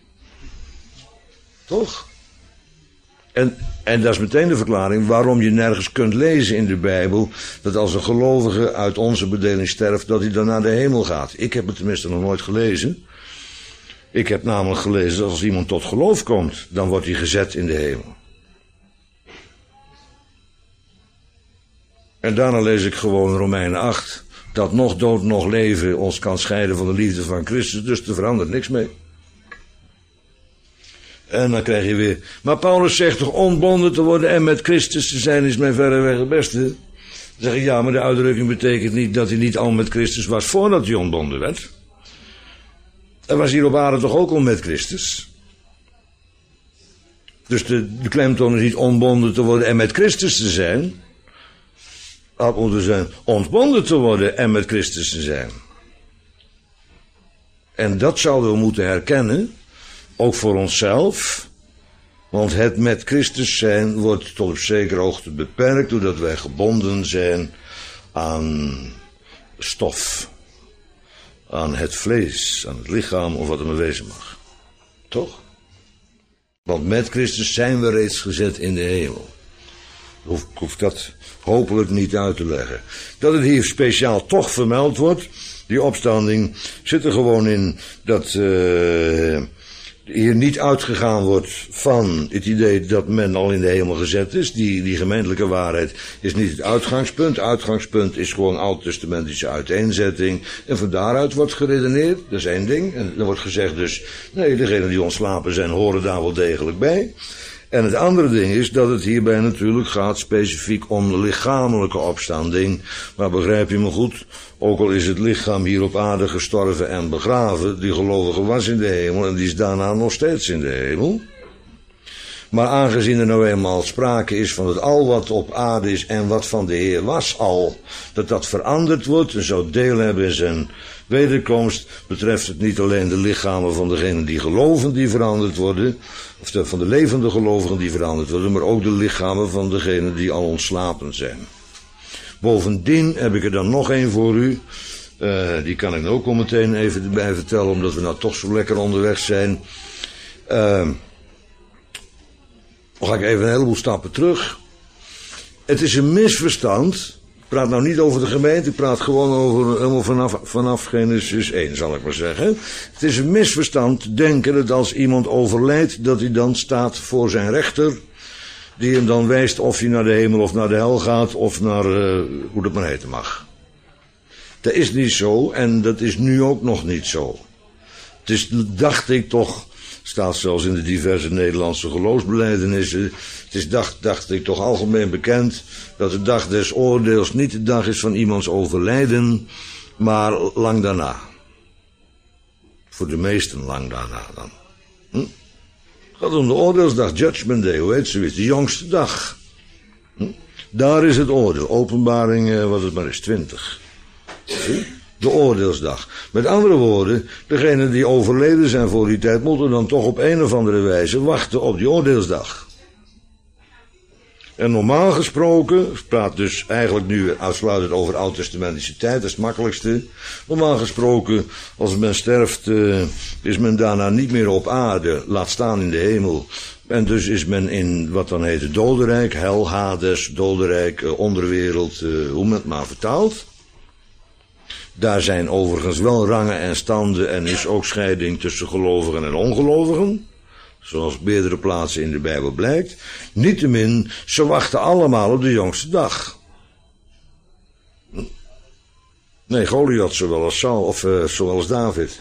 Toch? En, en dat is meteen de verklaring waarom je nergens kunt lezen in de Bijbel... dat als een gelovige uit onze bedeling sterft, dat hij dan naar de hemel gaat. Ik heb het tenminste nog nooit gelezen. Ik heb namelijk gelezen dat als iemand tot geloof komt, dan wordt hij gezet in de hemel. En daarna lees ik gewoon Romeinen acht... dat nog dood, nog leven ons kan scheiden van de liefde van Christus. Dus er verandert niks mee. En dan krijg je weer... Maar Paulus zegt toch ontbonden te worden en met Christus te zijn is mij verreweg het beste. Dan zeg ik ja, maar de uitdrukking betekent niet dat hij niet al met Christus was voordat hij ontbonden werd. En was hier op aarde toch ook al met Christus. Dus de, de klemtoon is niet ontbonden te worden en met Christus te zijn... had moeten zijn ontbonden te worden en met Christus te zijn. En dat zouden we moeten herkennen, ook voor onszelf, want het met Christus zijn wordt tot op zekere hoogte beperkt, doordat wij gebonden zijn aan stof, aan het vlees, aan het lichaam of wat er maar wezen mag. Toch? Want met Christus zijn we reeds gezet in de hemel. Ik hoef dat hopelijk niet uit te leggen. Dat het hier speciaal toch vermeld wordt, die opstanding, zit er gewoon in dat uh, hier niet uitgegaan wordt van het idee dat men al in de hemel gezet is. Die, die gemeentelijke waarheid is niet het uitgangspunt. Het uitgangspunt is gewoon oud-testamentische uiteenzetting. En van daaruit wordt geredeneerd, dat is één ding. En dan wordt gezegd dus, nee, degenen die ontslapen zijn horen daar wel degelijk bij. En het andere ding is dat het hierbij natuurlijk gaat specifiek om de lichamelijke opstanding. Maar begrijp je me goed, ook al is het lichaam hier op aarde gestorven en begraven, die gelovige was in de hemel en die is daarna nog steeds in de hemel. Maar aangezien er nou eenmaal sprake is van het al wat op aarde is en wat van de Heer was al, dat dat veranderd wordt en zou deel hebben in zijn wederkomst, betreft het niet alleen de lichamen van degenen die geloven die veranderd worden, of de, van de levende gelovigen die veranderd worden, maar ook de lichamen van degenen die al ontslapen zijn. Bovendien heb ik er dan nog één voor u. Uh, die kan ik nou ook al meteen even erbij vertellen, omdat we nou toch zo lekker onderweg zijn. Uh, dan ga ik even een heleboel stappen terug. Het is een misverstand. Ik praat nou niet over de gemeente, ik praat gewoon over helemaal vanaf, vanaf Genesis één, zal ik maar zeggen. Het is een misverstand te denken dat als iemand overlijdt, dat hij dan staat voor zijn rechter, die hem dan wijst of hij naar de hemel of naar de hel gaat, of naar, uh, hoe dat maar heten mag. Dat is niet zo, en dat is nu ook nog niet zo. Het is, dacht ik toch, staat zelfs in de diverse Nederlandse geloofsbelijdenissen, het is, dacht, dacht ik toch algemeen bekend, dat de dag des oordeels niet de dag is van iemands overlijden, maar lang daarna. Voor de meesten lang daarna dan. Hm? Het gaat om de oordeelsdag, Judgment Day, hoe heet zoiets, de jongste dag. Hm? Daar is het oordeel, openbaring, eh, wat het maar is, twintig. Zie? De oordeelsdag. Met andere woorden, degenen die overleden zijn voor die tijd, moeten dan toch op een of andere wijze wachten op die oordeelsdag. En normaal gesproken, ik praat dus eigenlijk nu uitsluitend over oud-testamentische tijd, dat is het makkelijkste. Normaal gesproken, als men sterft, uh, is men daarna niet meer op aarde, laat staan in de hemel. En dus is men in wat dan heet het dodenrijk, hel, Hades, dodenrijk, uh, onderwereld, uh, hoe men het maar vertaalt. Daar zijn overigens wel rangen en standen en is ook scheiding tussen gelovigen en ongelovigen. Zoals op meerdere plaatsen in de Bijbel blijkt. Niettemin, ze wachten allemaal op de jongste dag. Nee, Goliath zowel als Saul, of uh, zowel als David.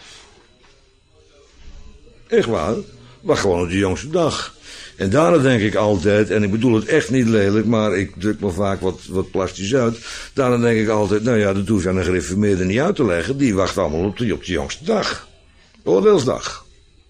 Echt waar, wacht gewoon op de jongste dag. En daarna denk ik altijd, en ik bedoel het echt niet lelijk, maar ik druk me vaak wat, wat plastisch uit. Daarna denk ik altijd, nou ja, dat hoef je aan een gereformeerde niet uit te leggen. Die wacht allemaal op de, op de jongste dag. Oordeelsdag.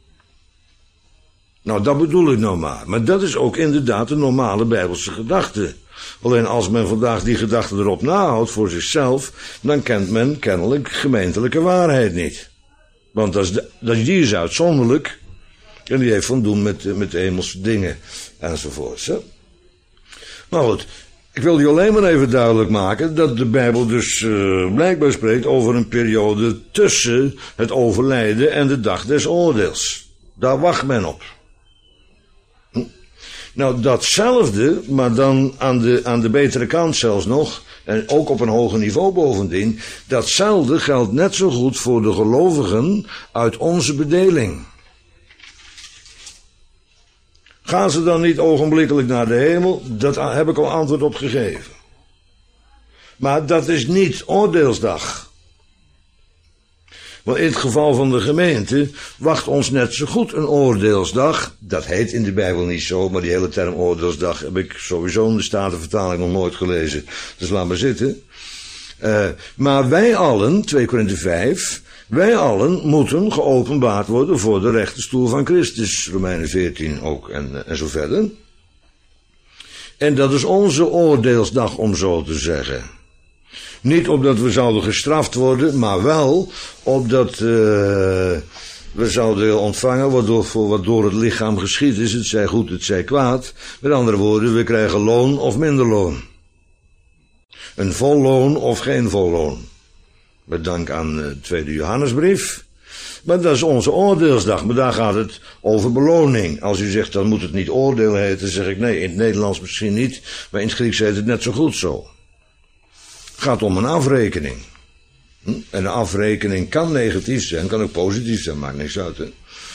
Nou, dat bedoel ik nou maar. Maar dat is ook inderdaad de normale Bijbelse gedachte. Alleen als men vandaag die gedachte erop nahoudt voor zichzelf, dan kent men kennelijk gemeentelijke waarheid niet. Want dat is, de, dat is die is uitzonderlijk. En die heeft van doen met, met de hemelse dingen enzovoorts. Hè? Maar goed, ik wil je alleen maar even duidelijk maken dat de Bijbel dus uh, blijkbaar spreekt over een periode tussen het overlijden en de dag des oordeels. Daar wacht men op. Hm? Nou, datzelfde, maar dan aan de, aan de betere kant zelfs nog, en ook op een hoger niveau bovendien, datzelfde geldt net zo goed voor de gelovigen uit onze bedeling. Gaan ze dan niet ogenblikkelijk naar de hemel? Dat heb ik al antwoord op gegeven. Maar dat is niet oordeelsdag. Want in het geval van de gemeente wacht ons net zo goed een oordeelsdag. Dat heet in de Bijbel niet zo, maar die hele term oordeelsdag heb ik sowieso in de Statenvertaling nog nooit gelezen. Dus laat maar zitten. Uh, maar wij allen, twee Korinthe vijf... wij allen moeten geopenbaard worden voor de rechterstoel van Christus. Romeinen veertien ook en, en zo verder. En dat is onze oordeelsdag, om zo te zeggen. Niet opdat we zouden gestraft worden, maar wel opdat uh, we zouden ontvangen waardoor, voor wat door het lichaam geschied is. Het zij goed, het zij kwaad. Met andere woorden, we krijgen loon of minder loon. Een vol loon of geen vol loon. Met dank aan de tweede Johannesbrief. Maar dat is onze oordeelsdag. Maar daar gaat het over beloning. Als u zegt, dan moet het niet oordeel heten, zeg ik nee, in het Nederlands misschien niet. Maar in het Grieks heet het net zo goed zo. Het gaat om een afrekening. Hm? En een afrekening kan negatief zijn, kan ook positief zijn, maakt niks uit. Hè?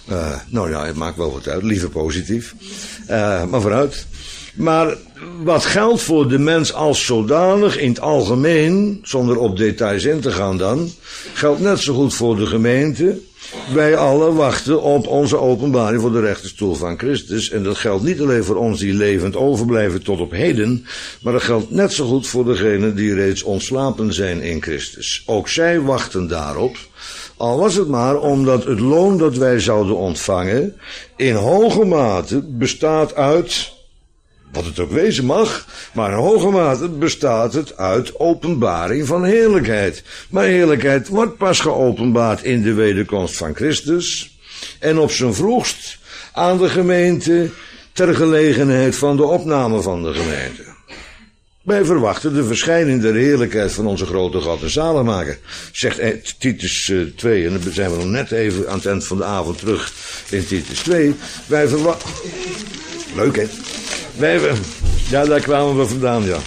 Uh, nou ja, het maakt wel wat uit, liever positief. Uh, maar vooruit. Maar wat geldt voor de mens als zodanig in het algemeen, zonder op details in te gaan dan, geldt net zo goed voor de gemeente. Wij allen wachten op onze openbaring voor de rechterstoel van Christus. En dat geldt niet alleen voor ons die levend overblijven tot op heden, maar dat geldt net zo goed voor degenen die reeds ontslapen zijn in Christus. Ook zij wachten daarop. Al was het maar omdat het loon dat wij zouden ontvangen in hoge mate bestaat uit, wat het ook wezen mag, maar in hoge mate bestaat het uit openbaring van heerlijkheid. Maar heerlijkheid wordt pas geopenbaard in de wederkomst van Christus en op zijn vroegst aan de gemeente ter gelegenheid van de opname van de gemeente. Wij verwachten de verschijning der heerlijkheid van onze grote God en zaligmaker. Zegt Titus twee, en dan zijn we nog net even aan het eind van de avond terug in Titus twee. Wij verwachten... Leuk, hè? Wij... Ja, daar kwamen we vandaan, ja.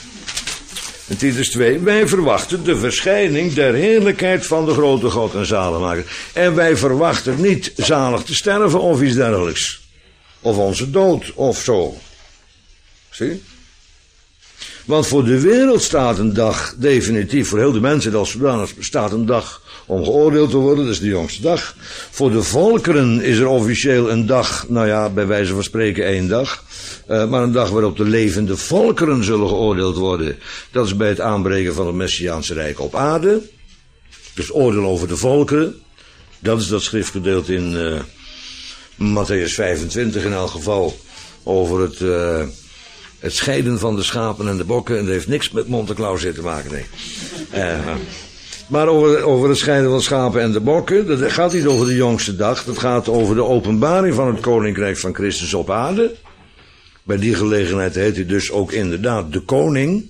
In Titus twee. Wij verwachten de verschijning der heerlijkheid van de grote God en zaligmaker. En wij verwachten niet zalig te sterven of iets dergelijks. Of onze dood, of zo. Zie? Want voor de wereld staat een dag, definitief, voor heel de mensen als zodanig, staat een dag om geoordeeld te worden, dat is de jongste dag. Voor de volkeren is er officieel een dag, nou ja, bij wijze van spreken één dag. Uh, maar een dag waarop de levende volkeren zullen geoordeeld worden. Dat is bij het aanbreken van het Messiaanse Rijk op aarde. Dus oordeel over de volkeren. Dat is dat schriftgedeelte in uh, Matthäus vijfentwintig in elk geval, over het... Uh, Het scheiden van de schapen en de bokken. En dat heeft niks met Monte Clausen te maken, nee. Uh, maar over, over het scheiden van de schapen en de bokken. Dat gaat niet over de jongste dag. Dat gaat over de openbaring van het koninkrijk van Christus op aarde. Bij die gelegenheid heet hij dus ook inderdaad de koning.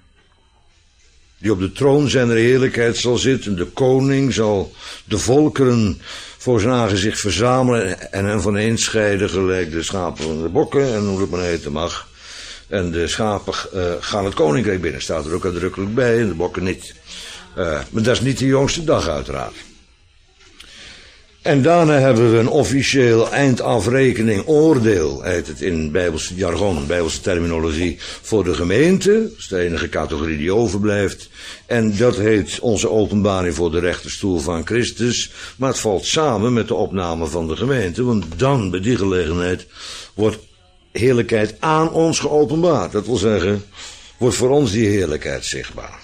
Die op de troon zijn heerlijkheid zal zitten. De koning zal de volkeren voor zijn aangezicht verzamelen. En hen van een scheiden gelijk de schapen en de bokken. En hoe het maar heten mag. En de schapen uh, gaan het koninkrijk binnen. Staat er ook uitdrukkelijk bij. En de bokken niet. Uh, maar dat is niet de jongste dag uiteraard. En daarna hebben we een officieel eindafrekening oordeel. Heet het in Bijbelse jargon, Bijbelse terminologie. Voor de gemeente. Dat is de enige categorie die overblijft. En dat heet onze openbaring voor de rechterstoel van Christus. Maar het valt samen met de opname van de gemeente. Want dan, bij die gelegenheid, wordt heerlijkheid aan ons geopenbaard. Dat wil zeggen, wordt voor ons die heerlijkheid zichtbaar.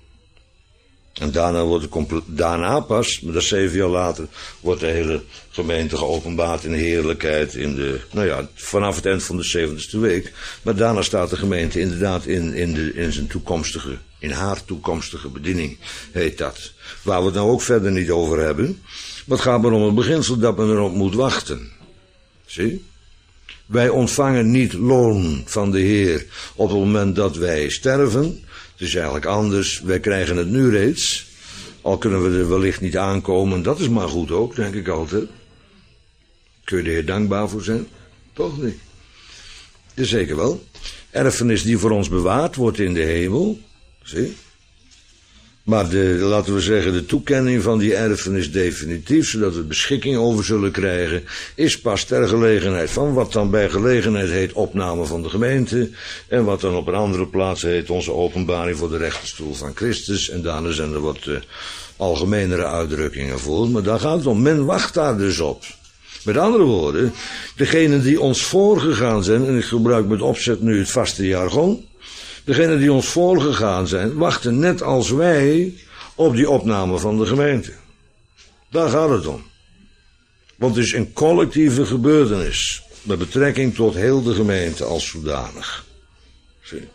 En daarna wordt het daarna pas, maar dat is zeven jaar later, wordt de hele gemeente geopenbaard in heerlijkheid in de, nou ja, vanaf het eind van de zeventigste week. Maar daarna staat de gemeente inderdaad in, in, de, in zijn toekomstige, in haar toekomstige bediening, heet dat. Waar we het nou ook verder niet over hebben. Maar het gaat maar om het beginsel dat men erop moet wachten. Zie? Wij ontvangen niet loon van de Heer op het moment dat wij sterven. Het is eigenlijk anders. Wij krijgen het nu reeds. Al kunnen we er wellicht niet aankomen. Dat is maar goed ook, denk ik altijd. Kun je de Heer dankbaar voor zijn? Toch niet? Jazeker wel. Erfenis die voor ons bewaard wordt in de hemel. Zie? Maar de, laten we zeggen, de toekenning van die erfenis definitief, zodat we beschikking over zullen krijgen, is pas ter gelegenheid van wat dan bij gelegenheid heet opname van de gemeente, en wat dan op een andere plaats heet onze openbaring voor de rechterstoel van Christus, en daarna zijn er wat uh, algemenere uitdrukkingen voor, maar daar gaat het om. Men wacht daar dus op. Met andere woorden, degenen die ons voorgegaan zijn, en ik gebruik met opzet nu het vaste jargon, degenen die ons voorgegaan zijn, wachten net als wij op die opname van de gemeente. Daar gaat het om. Want het is een collectieve gebeurtenis, met betrekking tot heel de gemeente als zodanig. Zie.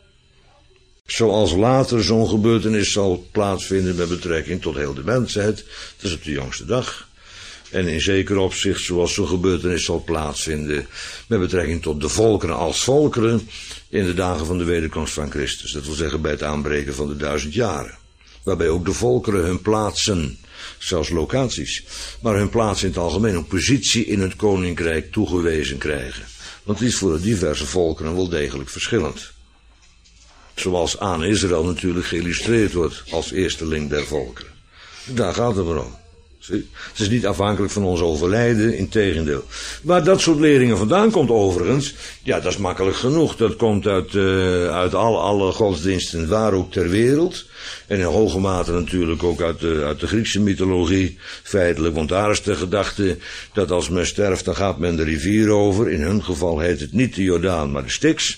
Zoals later zo'n gebeurtenis zal plaatsvinden met betrekking tot heel de mensheid, dat is op de jongste dag. En in zeker opzicht zoals zo'n gebeurtenis zal plaatsvinden met betrekking tot de volkeren als volkeren in de dagen van de wederkomst van Christus. Dat wil zeggen bij het aanbreken van de duizend jaren. Waarbij ook de volkeren hun plaatsen, zelfs locaties, maar hun plaats in het algemeen, een positie in het koninkrijk toegewezen krijgen. Want die is voor de diverse volkeren wel degelijk verschillend. Zoals aan Israël natuurlijk geïllustreerd wordt als eersteling der volkeren. Daar gaat het maar om. Zie? Het is niet afhankelijk van ons overlijden, integendeel. Waar dat soort leringen vandaan komt overigens, ja, dat is makkelijk genoeg. Dat komt uit, uh, uit alle, alle godsdiensten, waar ook ter wereld. En in hoge mate natuurlijk ook uit de, uit de Griekse mythologie, feitelijk. Want daar is de gedachte dat als men sterft, dan gaat men de rivier over. In hun geval heet het niet de Jordaan, maar de Styx.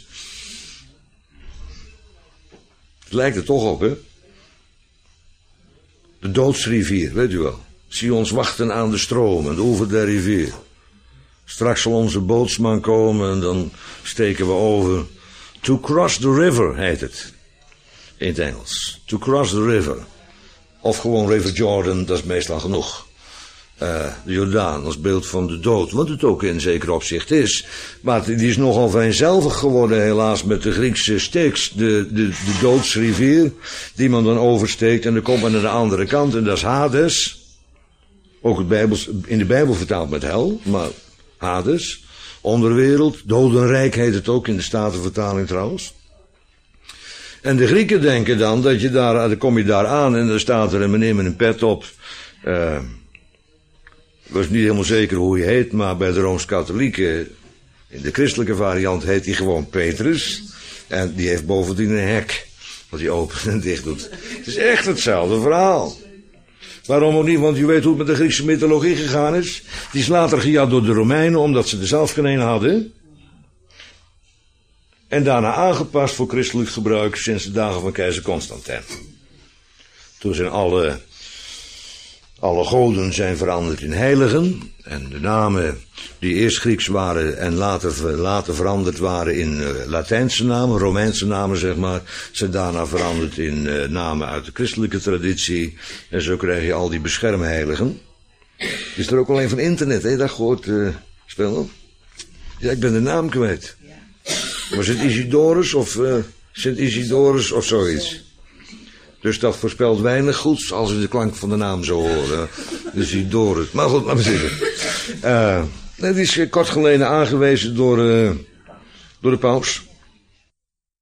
Het lijkt er toch op, hè? De doodsrivier, weet u wel. Zie ons wachten aan de stroom, aan de oever der rivier. Straks zal onze bootsman komen en dan steken we over. To cross the river heet het. In het Engels. To cross the river. Of gewoon River Jordan, dat is meestal genoeg. Uh, de Jordaan als beeld van de dood. Wat het ook in zeker opzicht is. Maar die is nogal vereenzelvig geworden helaas met de Griekse Styx. De, de, de doodsrivier. Die men dan oversteekt en dan komt men naar de andere kant. En dat is Hades. Ook het Bijbels, in de Bijbel vertaald met hel. Maar Hades. Onderwereld. Dodenrijk heet het ook in de Statenvertaling trouwens. En de Grieken denken dan dat je daar, dan kom je daar aan en dan staat er een meneer met een pet op. Uh, ik was niet helemaal zeker hoe hij heet, maar bij de Rooms-Katholieken, in de christelijke variant heet hij gewoon Petrus. En die heeft bovendien een hek, wat hij open en dicht doet. Het is echt hetzelfde verhaal. Waarom ook niet? Want je weet hoe het met de Griekse mythologie gegaan is. Die is later gejat door de Romeinen, omdat ze er zelf geen een hadden. En daarna aangepast voor christelijk gebruik sinds de dagen van keizer Constantijn. Toen zijn alle, alle goden zijn veranderd in heiligen. En de namen die eerst Grieks waren en later, later veranderd waren in uh, Latijnse namen, Romeinse namen zeg maar, zijn daarna veranderd in uh, namen uit de christelijke traditie. En zo krijg je al die beschermheiligen. Is er ook al een van internet, hè? Dat gehoord, uh, spelen? Ja, ik ben de naam kwijt. Maar Sint Isidorus of uh, Sint Isidorus of zoiets. Dus dat voorspelt weinig goeds als we de klank van de naam zo horen. Isidorus. Maar goed, laten we zitten. Uh, het is kort geleden aangewezen door, uh, door de paus.